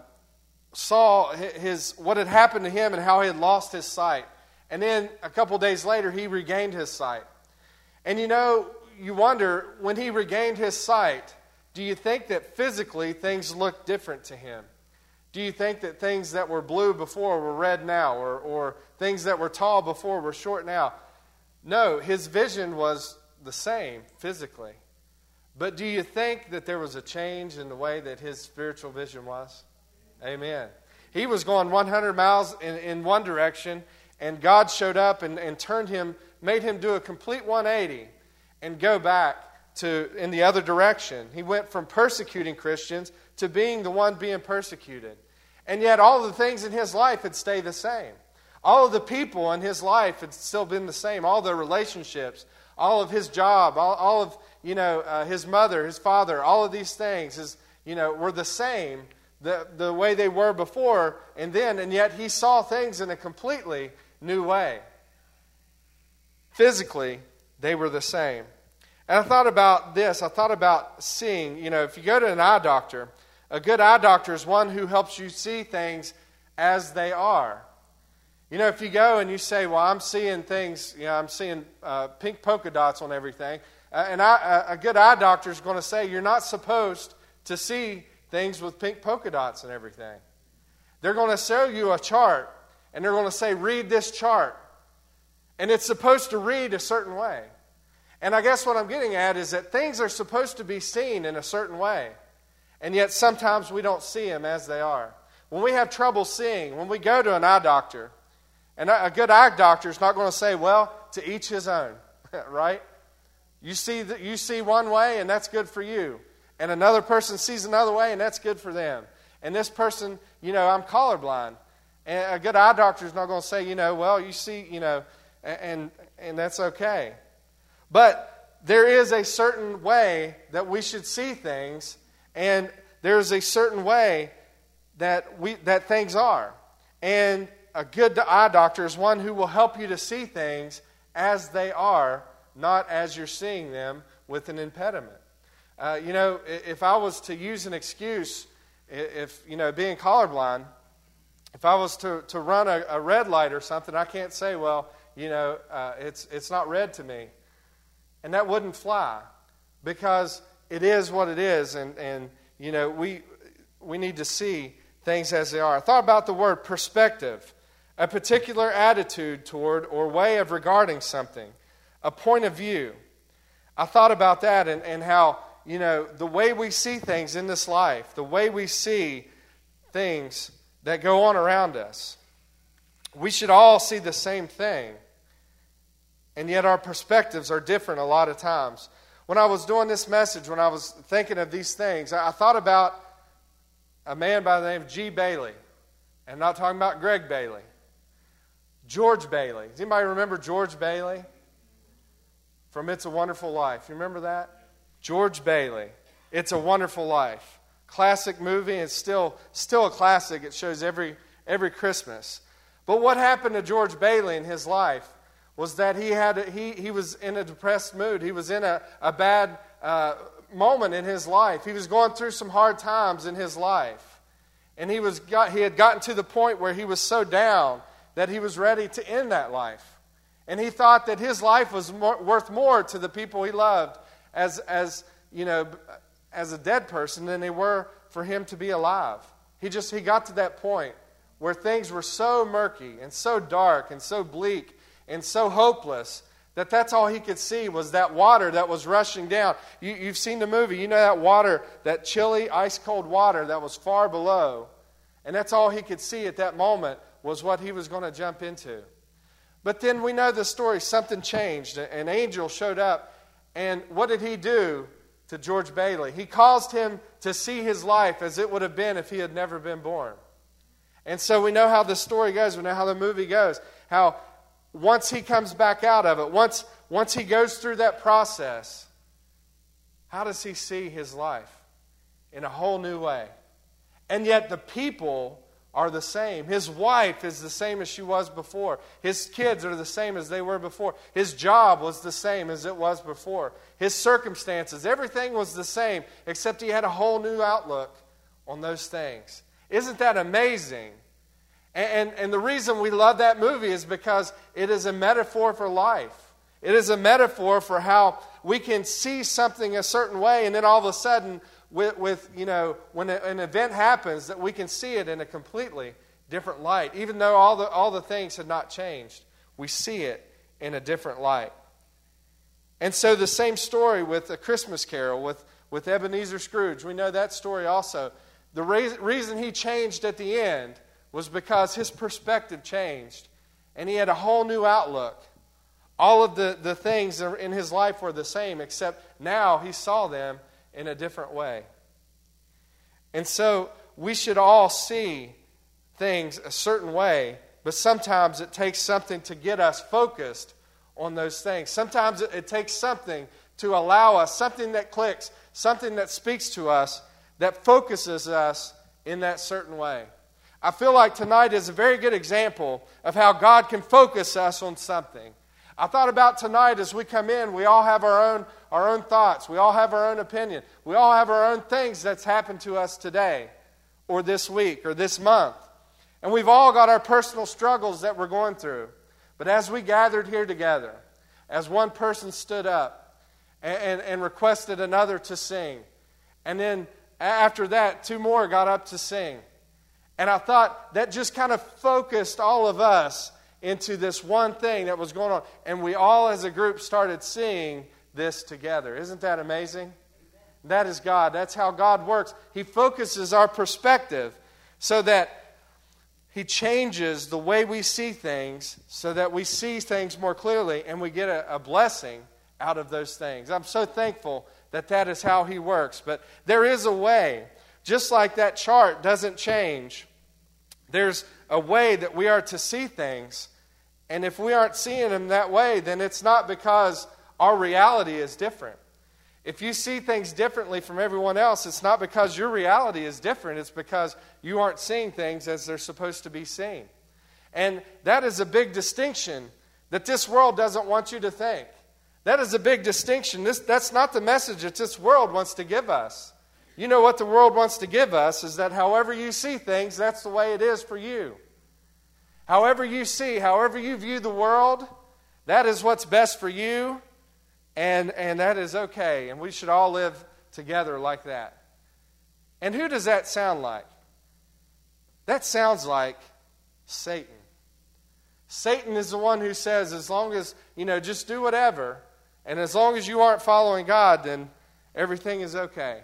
saw what had happened to him and how he had lost his sight. And then a couple days later, he regained his sight. And you wonder, when he regained his sight, do you think that physically things looked different to him? Do you think that things that were blue before were red now, or things that were tall before were short now? No, his vision was the same physically. But do you think that there was a change in the way that his spiritual vision was? Amen. He was going 100 miles in one direction, and God showed up and turned him, made him do a complete 180 and go back in the other direction. He went from persecuting Christians to being the one being persecuted. And yet all the things in his life had stayed the same. All of the people in his life had still been the same. All the relationships, all of his job, all of his mother, his father, all of these things were the same, the way they were before, and yet he saw things in a completely new way. Physically, they were the same. And I thought about this. I thought about seeing, if you go to an eye doctor, a good eye doctor is one who helps you see things as they are. If you go and you say, well, I'm seeing things, I'm seeing pink polka dots on everything, a good eye doctor is going to say, you're not supposed to see things with pink polka dots and everything. They're going to show you a chart, and they're going to say, read this chart. And it's supposed to read a certain way. And I guess what I'm getting at is that things are supposed to be seen in a certain way. And yet sometimes we don't see them as they are. When we have trouble seeing, when we go to an eye doctor, and a good eye doctor is not going to say, well, to each his own, right? You see one way, and that's good for you. And another person sees another way, and that's good for them. And this person, I'm colorblind. And a good eye doctor is not going to say, well, you see, and that's okay. But there is a certain way that we should see things, and there's a certain way that things are. And a good eye doctor is one who will help you to see things as they are, not as you're seeing them with an impediment. If I was to use an excuse, being colorblind, if I was to run a red light or something, I can't say, well, it's not red to me. And that wouldn't fly, because it is what it is, and we need to see things as they are. I thought about the word perspective, a particular attitude toward or way of regarding something, a point of view. I thought about that and how, the way we see things in this life, the way we see things that go on around us. We should all see the same thing. And yet our perspectives are different a lot of times. When I was doing this message, when I was thinking of these things, I thought about a man by the name of G. Bailey. And I'm not talking about Greg Bailey. George Bailey. Does anybody remember George Bailey? From It's a Wonderful Life. You remember that? George Bailey. It's a Wonderful Life. Classic movie. It's still a classic. It shows every Christmas. But what happened to George Bailey in his life was that he was in a depressed mood. He was in a bad moment in his life. He was going through some hard times in his life. And he had gotten to the point where he was so down that he was ready to end that life. And he thought that his life was worth more to the people he loved as a dead person than they were for him to be alive. He got to that point where things were so murky and so dark and so bleak and so hopeless that's all he could see was that water that was rushing down. You've seen the movie. You know that water, that chilly, ice-cold water that was far below. And that's all he could see at that moment was what he was going to jump into. But then we know the story. Something changed. An angel showed up. And what did he do to George Bailey? He caused him to see his life as it would have been if he had never been born. And so we know how the story goes. We know how the movie goes. How once he comes back out of it, once he goes through that process, how does he see his life? In a whole new way. And yet the people are the same. His wife is the same as she was before. His kids are the same as they were before. His job was the same as it was before. His circumstances, everything was the same, except he had a whole new outlook on those things. Isn't that amazing? And the reason we love that movie is because it is a metaphor for life. It is a metaphor for how we can see something a certain way, and then all of a sudden, when an event happens, that we can see it in a completely different light. Even though all the things had not changed, we see it in a different light. And so the same story with A Christmas Carol, with Ebenezer Scrooge. We know that story also. The reason he changed at the end was because his perspective changed, and he had a whole new outlook. All of the things in his life were the same, except now he saw them in a different way. And so we should all see things a certain way, but sometimes it takes something to get us focused on those things. Sometimes it takes something to allow us, something that clicks, something that speaks to us, that focuses us in that certain way. I feel like tonight is a very good example of how God can focus us on something. I thought about tonight as we come in, we all have our own thoughts. We all have our own opinion. We all have our own things that's happened to us today or this week or this month. And we've all got our personal struggles that we're going through. But as we gathered here together, as one person stood up and requested another to sing, and then after that, 2 more got up to sing. And I thought that just kind of focused all of us into this one thing that was going on. And we all as a group started seeing this together. Isn't that amazing? That is God. That's how God works. He focuses our perspective so that He changes the way we see things so that we see things more clearly and we get a blessing out of those things. I'm so thankful that is how He works. But there is a way. Just like that chart doesn't change, there's a way that we are to see things. And if we aren't seeing them that way, then it's not because our reality is different. If you see things differently from everyone else, it's not because your reality is different. It's because you aren't seeing things as they're supposed to be seen. And that is a big distinction that this world doesn't want you to think. That is a big distinction. That's not the message that this world wants to give us. You know what the world wants to give us is that however you see things, that's the way it is for you. However you see, however you view the world, that is what's best for you, and that is okay. And we should all live together like that. And who does that sound like? That sounds like Satan. Satan is the one who says, as long as, just do whatever, and as long as you aren't following God, then everything is okay.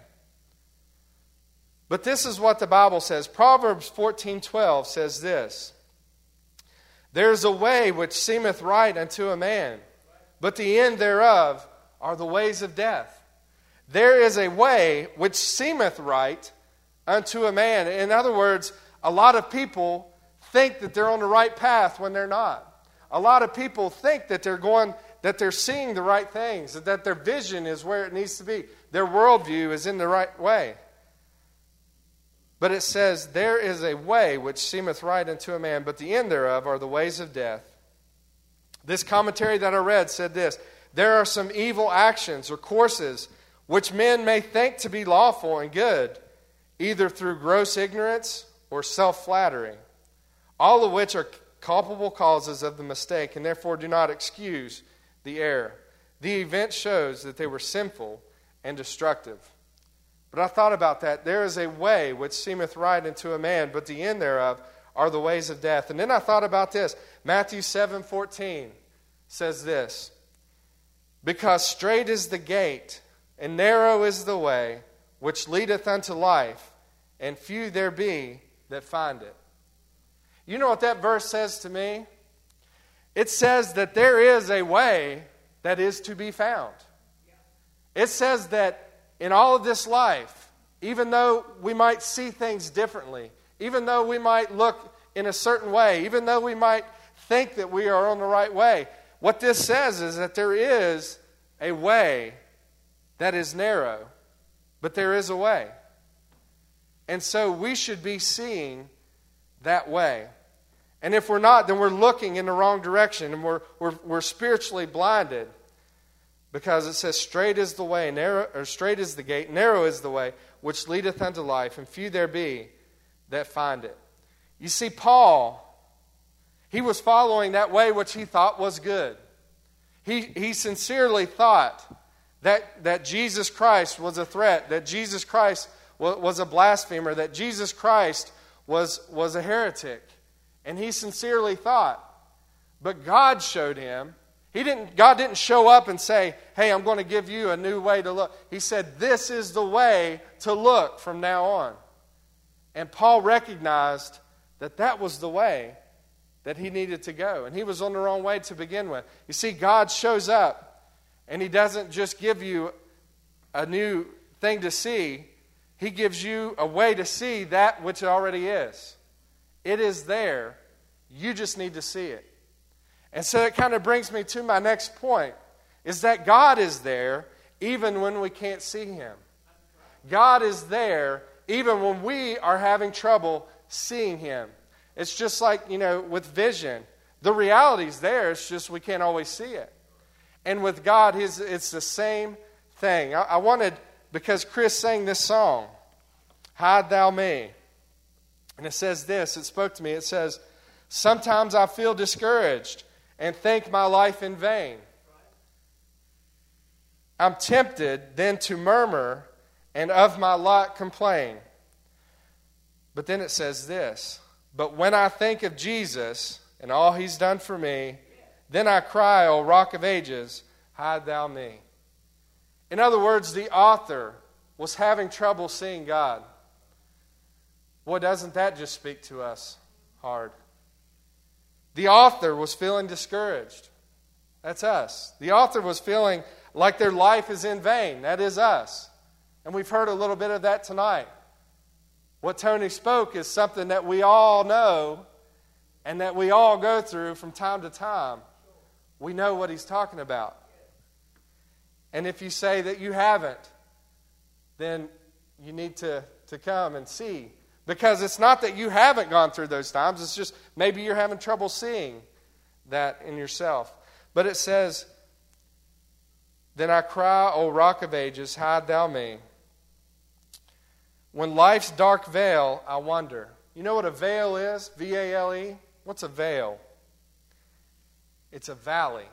But this is what the Bible says. Proverbs 14:12 says this: "There is a way which seemeth right unto a man, but the end thereof are the ways of death." There is a way which seemeth right unto a man. In other words, a lot of people think that they're on the right path when they're not. A lot of people think that they're seeing the right things, that their vision is where it needs to be. Their worldview is in the right way. But it says, "There is a way which seemeth right unto a man, but the end thereof are the ways of death." This commentary that I read said this: "There are some evil actions or courses which men may think to be lawful and good, either through gross ignorance or self-flattery, all of which are culpable causes of the mistake, and therefore do not excuse the error. The event shows that they were sinful and destructive." But I thought about that. There is a way which seemeth right unto a man, but the end thereof are the ways of death. And then I thought about this. Matthew 7:14 says this: "Because strait is the gate, and narrow is the way, which leadeth unto life, and few there be that find it." You know what that verse says to me? It says that there is a way that is to be found. It says that in all of this life, even though we might see things differently, even though we might look in a certain way, even though we might think that we are on the right way. What this says is that there is a way that is narrow, but there is a way. And so we should be seeing that way. And if we're not, then we're looking in the wrong direction, and we're spiritually blinded. Because it says, straight is the way, narrow, or straight is the gate, narrow is the way, which leadeth unto life, and few there be that find it. You see, Paul, he was following that way which he thought was good. He sincerely thought that Jesus Christ was a threat, that Jesus Christ was a blasphemer, that Jesus Christ was a heretic. And he sincerely thought. But God showed him. God didn't show up and say, hey, I'm going to give you a new way to look. He said, this is the way to look from now on. And Paul recognized that was the way that he needed to go. And he was on the wrong way to begin with. You see, God shows up, and he doesn't just give you a new thing to see. He gives you a way to see that which it already is. It is there. You just need to see it. And so it kind of brings me to my next point, is that God is there even when we can't see Him. God is there even when we are having trouble seeing Him. It's just like, with vision. The reality's there, it's just we can't always see it. And with God, it's the same thing. I wanted, because Chris sang this song, Hide Thou Me. And it says this, it spoke to me, it says, sometimes I feel discouraged and think my life in vain. I'm tempted then to murmur and of my lot complain. But then it says this, but when I think of Jesus and all He's done for me, then I cry, O Rock of Ages, hide Thou me. In other words, the author was having trouble seeing God. Boy, doesn't that just speak to us hard? The author was feeling discouraged. That's us. The author was feeling like their life is in vain. That is us. And we've heard a little bit of that tonight. What Tony spoke is something that we all know and that we all go through from time to time. We know what he's talking about. And if you say that you haven't, then you need to come and see. Because it's not that you haven't gone through those times. It's just maybe you're having trouble seeing that in yourself. But it says, then I cry, O Rock of Ages, hide Thou me. When life's dark veil, I wonder. You know what a veil is? V-A-L-E? What's a veil? It's a valley.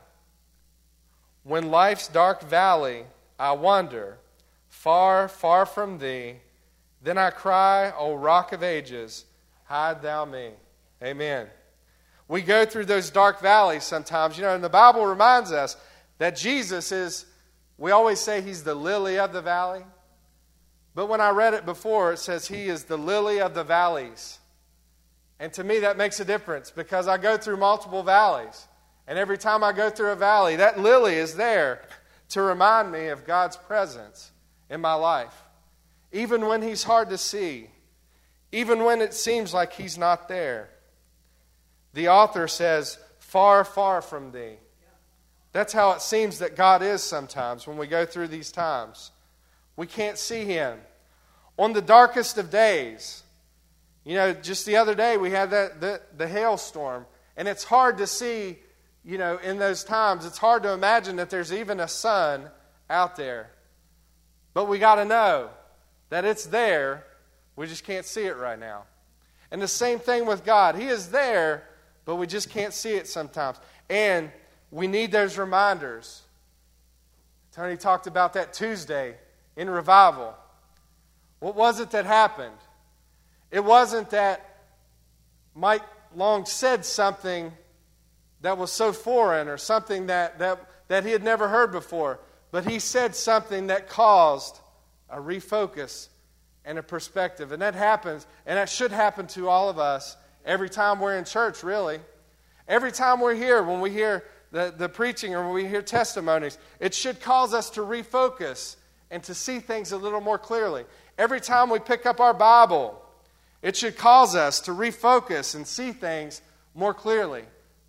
When life's dark valley, I wander, far, far from Thee. Then I cry, O Rock of Ages, hide Thou me. Amen. We go through those dark valleys sometimes. And the Bible reminds us that Jesus is, we always say He's the lily of the valley. But when I read it before, it says He is the lily of the valleys. And to me that makes a difference because I go through multiple valleys. And every time I go through a valley, that lily is there to remind me of God's presence in my life. Even when He's hard to see. Even when it seems like He's not there. The author says, far, far from Thee. That's how it seems that God is sometimes when we go through these times. We can't see Him. On the darkest of days, just the other day we had the hailstorm. And it's hard to see, in those times, it's hard to imagine that there's even a sun out there. But we got to know that it's there, we just can't see it right now. And the same thing with God. He is there, but we just can't see it sometimes. And we need those reminders. Tony talked about that Tuesday in revival. What was it that happened? It wasn't that Mike Long said something that was so foreign or something that he had never heard before, but he said something that caused a refocus and a perspective. And that happens, and that should happen to all of us every time we're in church, really. Every time we're here, when we hear the preaching or when we hear testimonies, it should cause us to refocus and to see things a little more clearly. Every time we pick up our Bible, it should cause us to refocus and see things more clearly.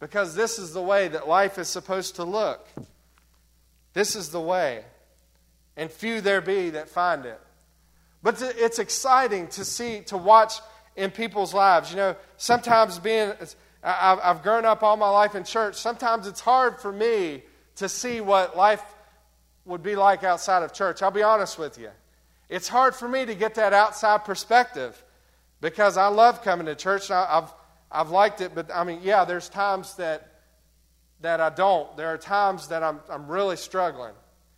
because this is the way that life is supposed to look. This is the way. And few there be that find it. But it's exciting to watch in people's lives. You know, sometimes I've grown up all my life in church. Sometimes it's hard for me to see what life would be like outside of church. I'll be honest with you. It's hard for me to get that outside perspective because I love coming to church. And I've liked it, but I mean, yeah, there's times that I don't. There are times that I'm really struggling.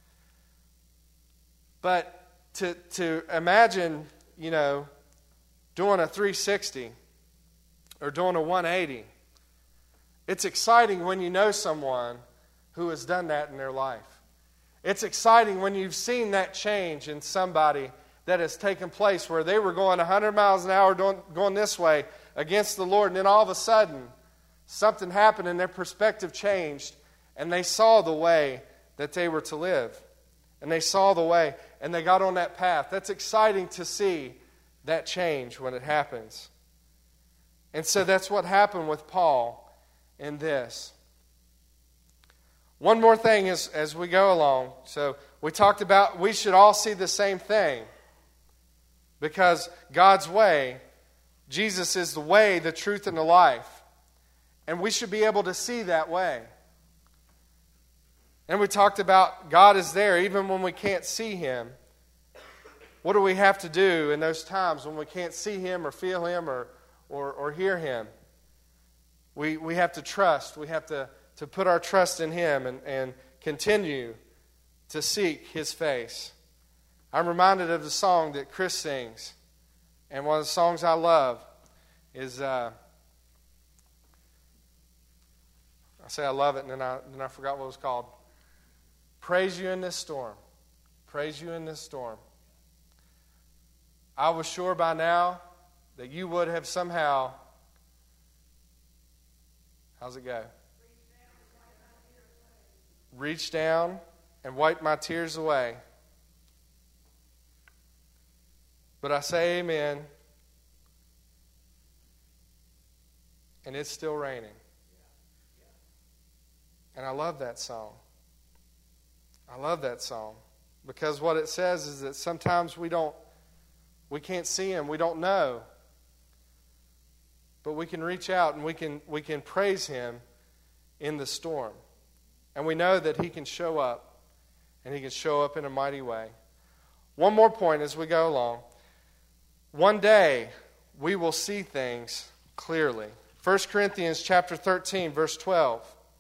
But to imagine, you know, doing a 360 or doing a 180, it's exciting when you know someone who has done that in their life. It's exciting when you've seen that change in somebody that has taken place where they were going 100 miles an hour going this way against the Lord, and then all of a sudden something happened and their perspective changed, and they saw the way that they were to live. And they saw the way, and they got on that path. That's exciting to see that change when it happens. And so that's what happened with Paul in this. One more thing as we go along. So we talked about we should all see the same thing. Because God's way, Jesus is the way, the truth, and the life. And we should be able to see that way. And we talked about God is there even when we can't see Him. What do we have to do in those times when we can't see Him or feel Him or hear Him? We have to trust. We have to put our trust in Him and continue to seek His face. I'm reminded of the song that Chris sings. And one of the songs I love is... I say I love it, and then I forgot what it was called. Praise you in this storm. Praise you in this storm. I was sure by now that you would have somehow... How's it go? Reach down and wipe my tears away. But I say amen. And it's still raining. And I love that song. I love that song. Because what it says is that sometimes we can't see Him, we don't know. But we can reach out and we can praise Him in the storm. And we know that He can show up, and He can show up in a mighty way. One more point as we go along. One day we will see things clearly. 1 Corinthians chapter 13, verse 12.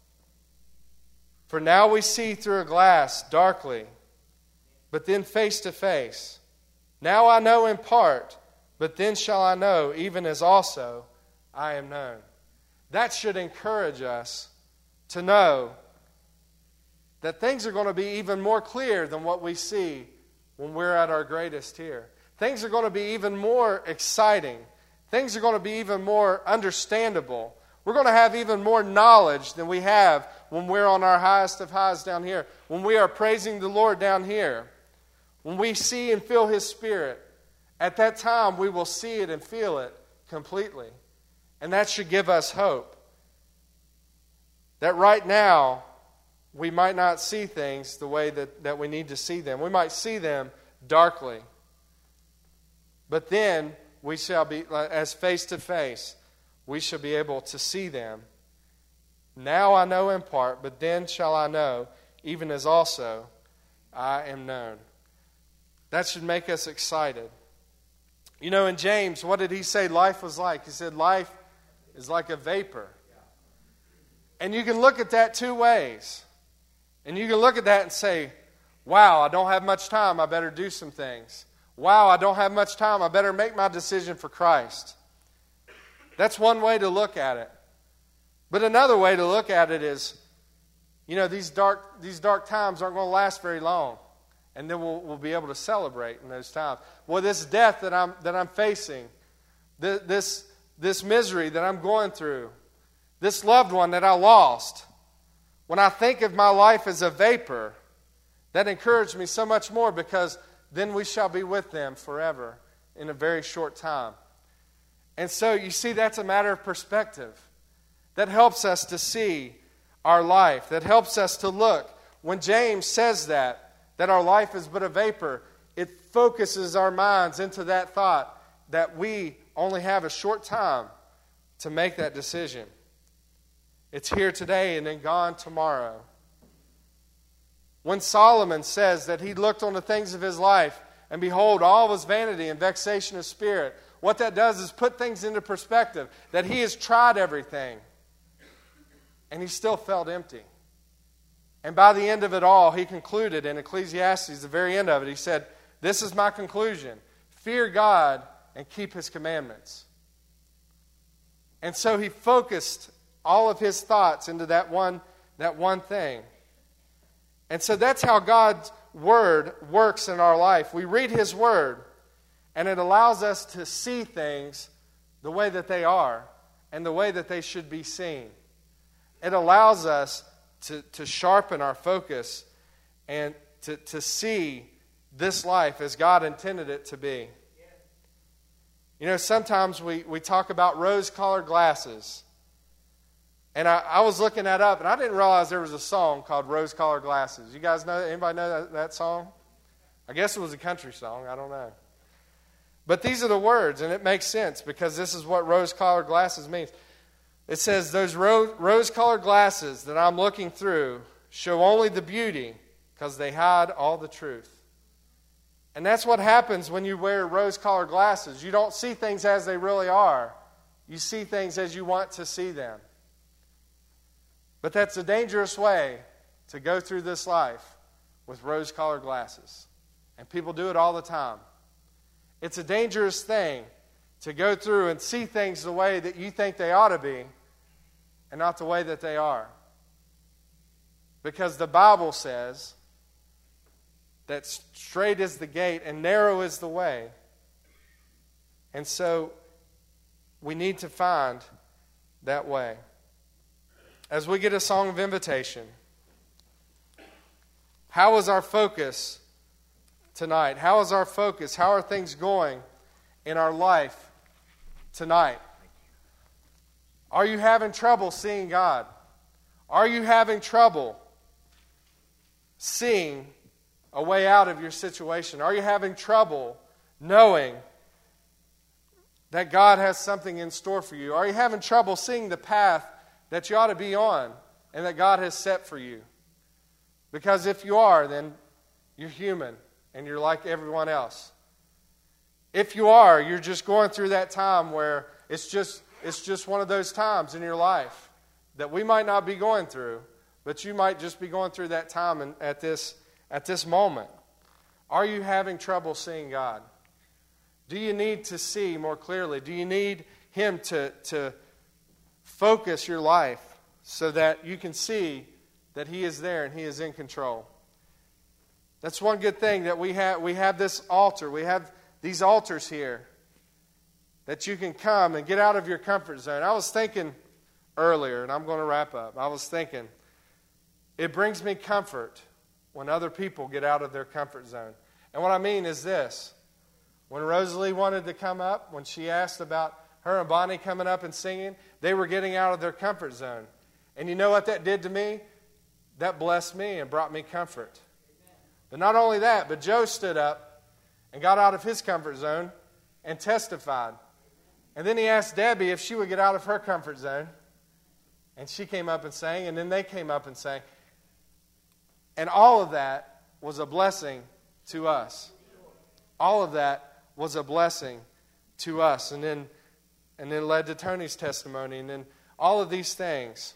For now we see through a glass darkly, but then face to face. Now I know in part, but then shall I know, even as also I am known. That should encourage us to know that things are going to be even more clear than what we see when we're at our greatest here. Things are going to be even more exciting. Things are going to be even more understandable. We're going to have even more knowledge than we have when we're on our highest of highs down here. When we are praising the Lord down here. When we see and feel His Spirit. At that time, we will see it and feel it completely. And that should give us hope. That right now, we might not see things the way that we need to see them. We might see them darkly. But then, we shall be, as face to face, we shall be able to see them. Now I know in part, but then shall I know, even as also I am known. That should make us excited. You know, in James, what did he say life was like? He said life is like a vapor. And you can look at that two ways. And you can look at that and say, wow, I don't have much time, I better do some things. Wow, I don't have much time, I better make my decision for Christ. That's one way to look at it. But another way to look at it is, you know, these dark times aren't going to last very long. And then we'll be able to celebrate in those times. Well, this death that I'm facing, this misery that I'm going through, this loved one that I lost, when I think of my life as a vapor, that encouraged me so much more, because then we shall be with them forever in a very short time. And so you see, that's a matter of perspective. that helps us to see our life, that helps us to look. When James says that our life is but a vapor, it focuses our minds into that thought that we only have a short time to make that decision. It's here today and then gone tomorrow. When Solomon says that he looked on the things of his life, and behold, all was vanity and vexation of spirit, what that does is put things into perspective, that he has tried everything, and he still felt empty. And by the end of it all, he concluded in Ecclesiastes, the very end of it, he said, "This is my conclusion. Fear God and keep His commandments." And so he focused all of his thoughts into that one thing. And so that's how God's Word works in our life. We read His Word, and it allows us to see things the way that they are and the way that they should be seen. It allows us to sharpen our focus and to see this life as God intended it to be. You know, sometimes we talk about rose-colored glasses. And I was looking that up, and I didn't realize there was a song called Rose-Colored Glasses. You guys know, anybody know that song? I guess it was a country song, I don't know. But these are the words, and it makes sense because this is what rose-colored glasses means. It says, "Those rose-colored glasses that I'm looking through show only the beauty because they hide all the truth." And that's what happens when you wear rose-colored glasses. You don't see things as they really are. You see things as you want to see them. But that's a dangerous way to go through this life with rose-colored glasses. And people do it all the time. It's a dangerous thing to go through and see things the way that you think they ought to be and not the way that they are. Because the Bible says that straight is the gate and narrow is the way. And so we need to find that way. As we get a song of invitation, how is our focus tonight? How is our focus? How are things going in our life tonight? Are you having trouble seeing God? Are you having trouble seeing a way out of your situation? Are you having trouble knowing that God has something in store for you? Are you having trouble seeing the path that you ought to be on and that God has set for you? Because if you are, then you're human and you're like everyone else. If you are, you're just going through that time where it's just one of those times in your life that we might not be going through, but you might just be going through that time at this moment. Are you having trouble seeing God? Do you need to see more clearly? Do you need Him to focus your life so that you can see that He is there and He is in control? That's one good thing that we have. We have this altar. We have these altars here that you can come and get out of your comfort zone. I was thinking earlier, and I'm going to wrap up. I was thinking, it brings me comfort when other people get out of their comfort zone. And what I mean is this. When Rosalie wanted to come up, when she asked about her and Bonnie coming up and singing, they were getting out of their comfort zone. And you know what that did to me? That blessed me and brought me comfort. But not only that, but Joe stood up and got out of his comfort zone and testified. And then he asked Debbie if she would get out of her comfort zone. And she came up and sang, and then they came up and sang. And all of that was a blessing to us. All of that was a blessing to us. And then led to Tony's testimony, and then all of these things.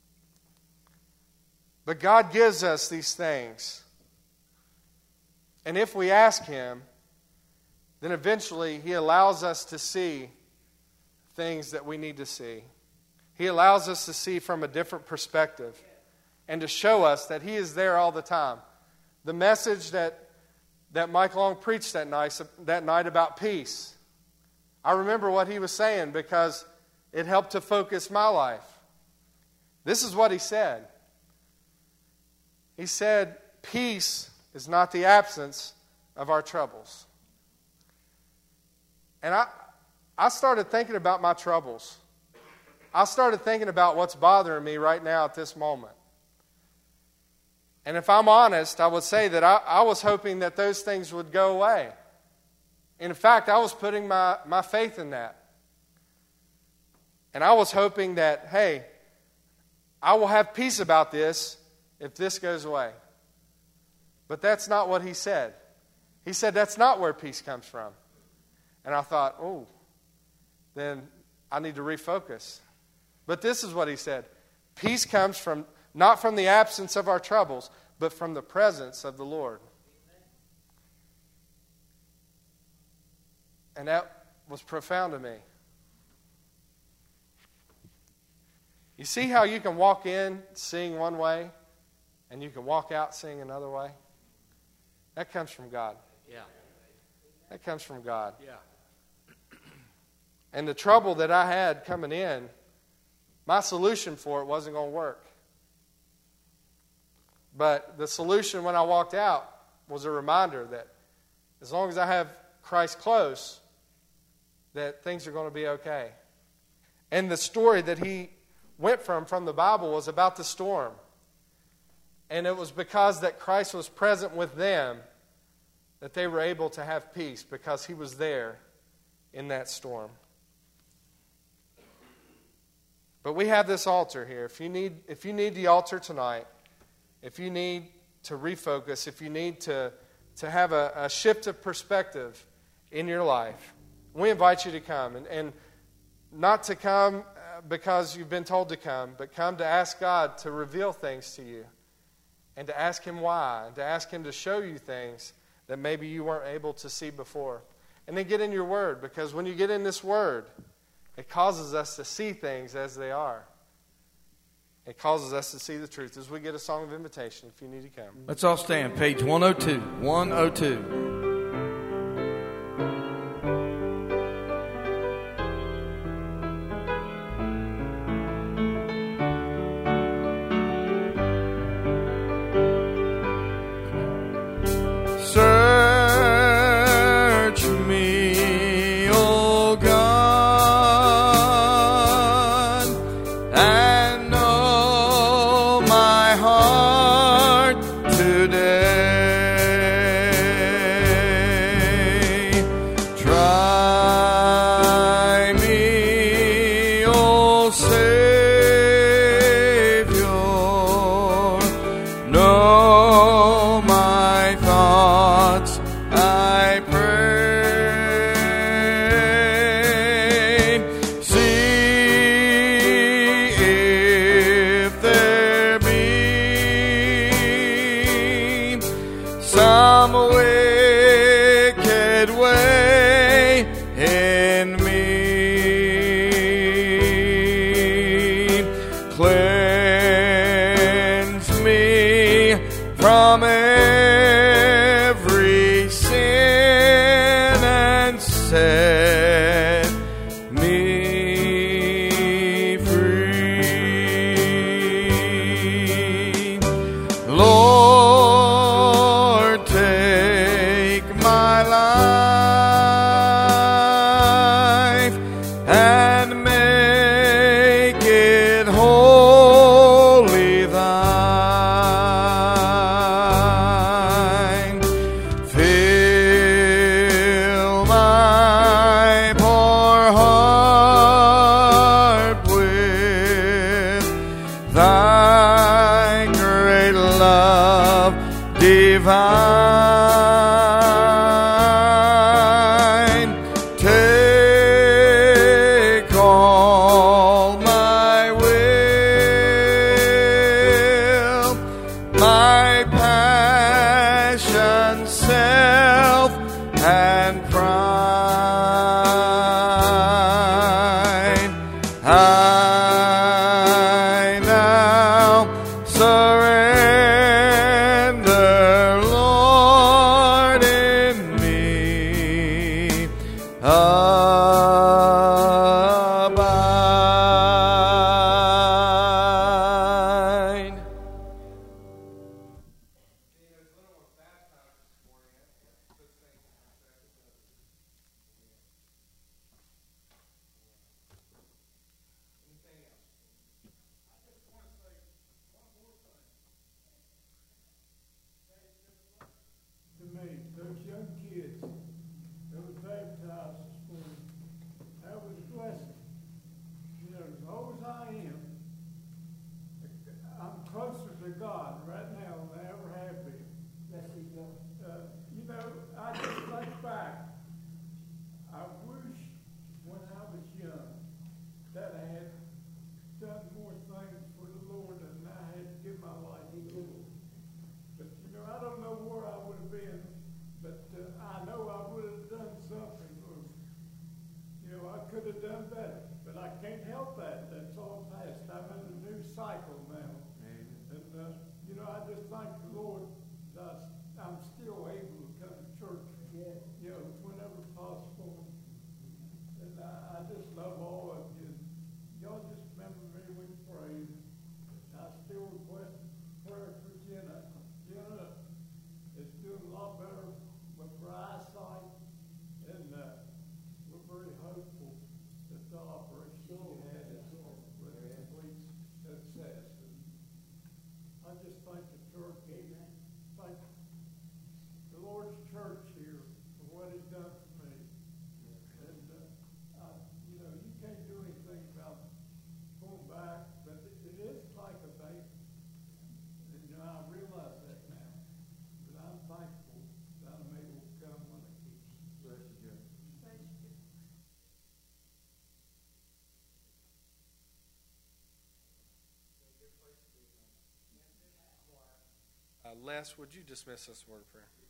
But God gives us these things. And if we ask Him, then eventually He allows us to see things that we need to see. He allows us to see from a different perspective and to show us that He is there all the time. The message that Mike Long preached that night about peace, I remember what he was saying because it helped to focus my life. This is what he said. He said, peace is not the absence of our troubles. And I started thinking about my troubles. I started thinking about what's bothering me right now at this moment. And if I'm honest, I would say that I was hoping that those things would go away. In fact, I was putting my faith in that. And I was hoping that, hey, I will have peace about this if this goes away. But that's not what he said. He said that's not where peace comes from. And I thought, oh, then I need to refocus. But this is what he said. Peace comes from not from the absence of our troubles, but from the presence of the Lord. And that was profound to me. You see how you can walk in seeing one way, and you can walk out seeing another way? That comes from God. Yeah. That comes from God. Yeah. And the trouble that I had coming in, my solution for it wasn't going to work. But the solution when I walked out was a reminder that as long as I have Christ close, that things are going to be okay. And the story that he went from the Bible was about the storm. And it was because that Christ was present with them that they were able to have peace, because he was there in that storm. But we have this altar here. If you need the altar tonight, if you need to refocus, if you need to have a shift of perspective in your life, we invite you to come. And not to come because you've been told to come, but come to ask God to reveal things to you, and to ask him why, and to ask him to show you things that maybe you weren't able to see before. And then get in your Word, because when you get in this Word, it causes us to see things as they are. It causes us to see the truth. As we get a song of invitation, if you need to come. Let's all stand. Page 102. 102. Search me, O God, and know my heart today. Try me, O Savior, know my thoughts, I pray. See if there be some wicked way in me. Cleanse me from every sin and set me free. Lord, take my life and make it wholly thine. Fill my poor heart with thy great love divine. Take all my will, my passion, self, and pride. I now surrender, Lord, in me abide. Les, would you dismiss us in word of prayer?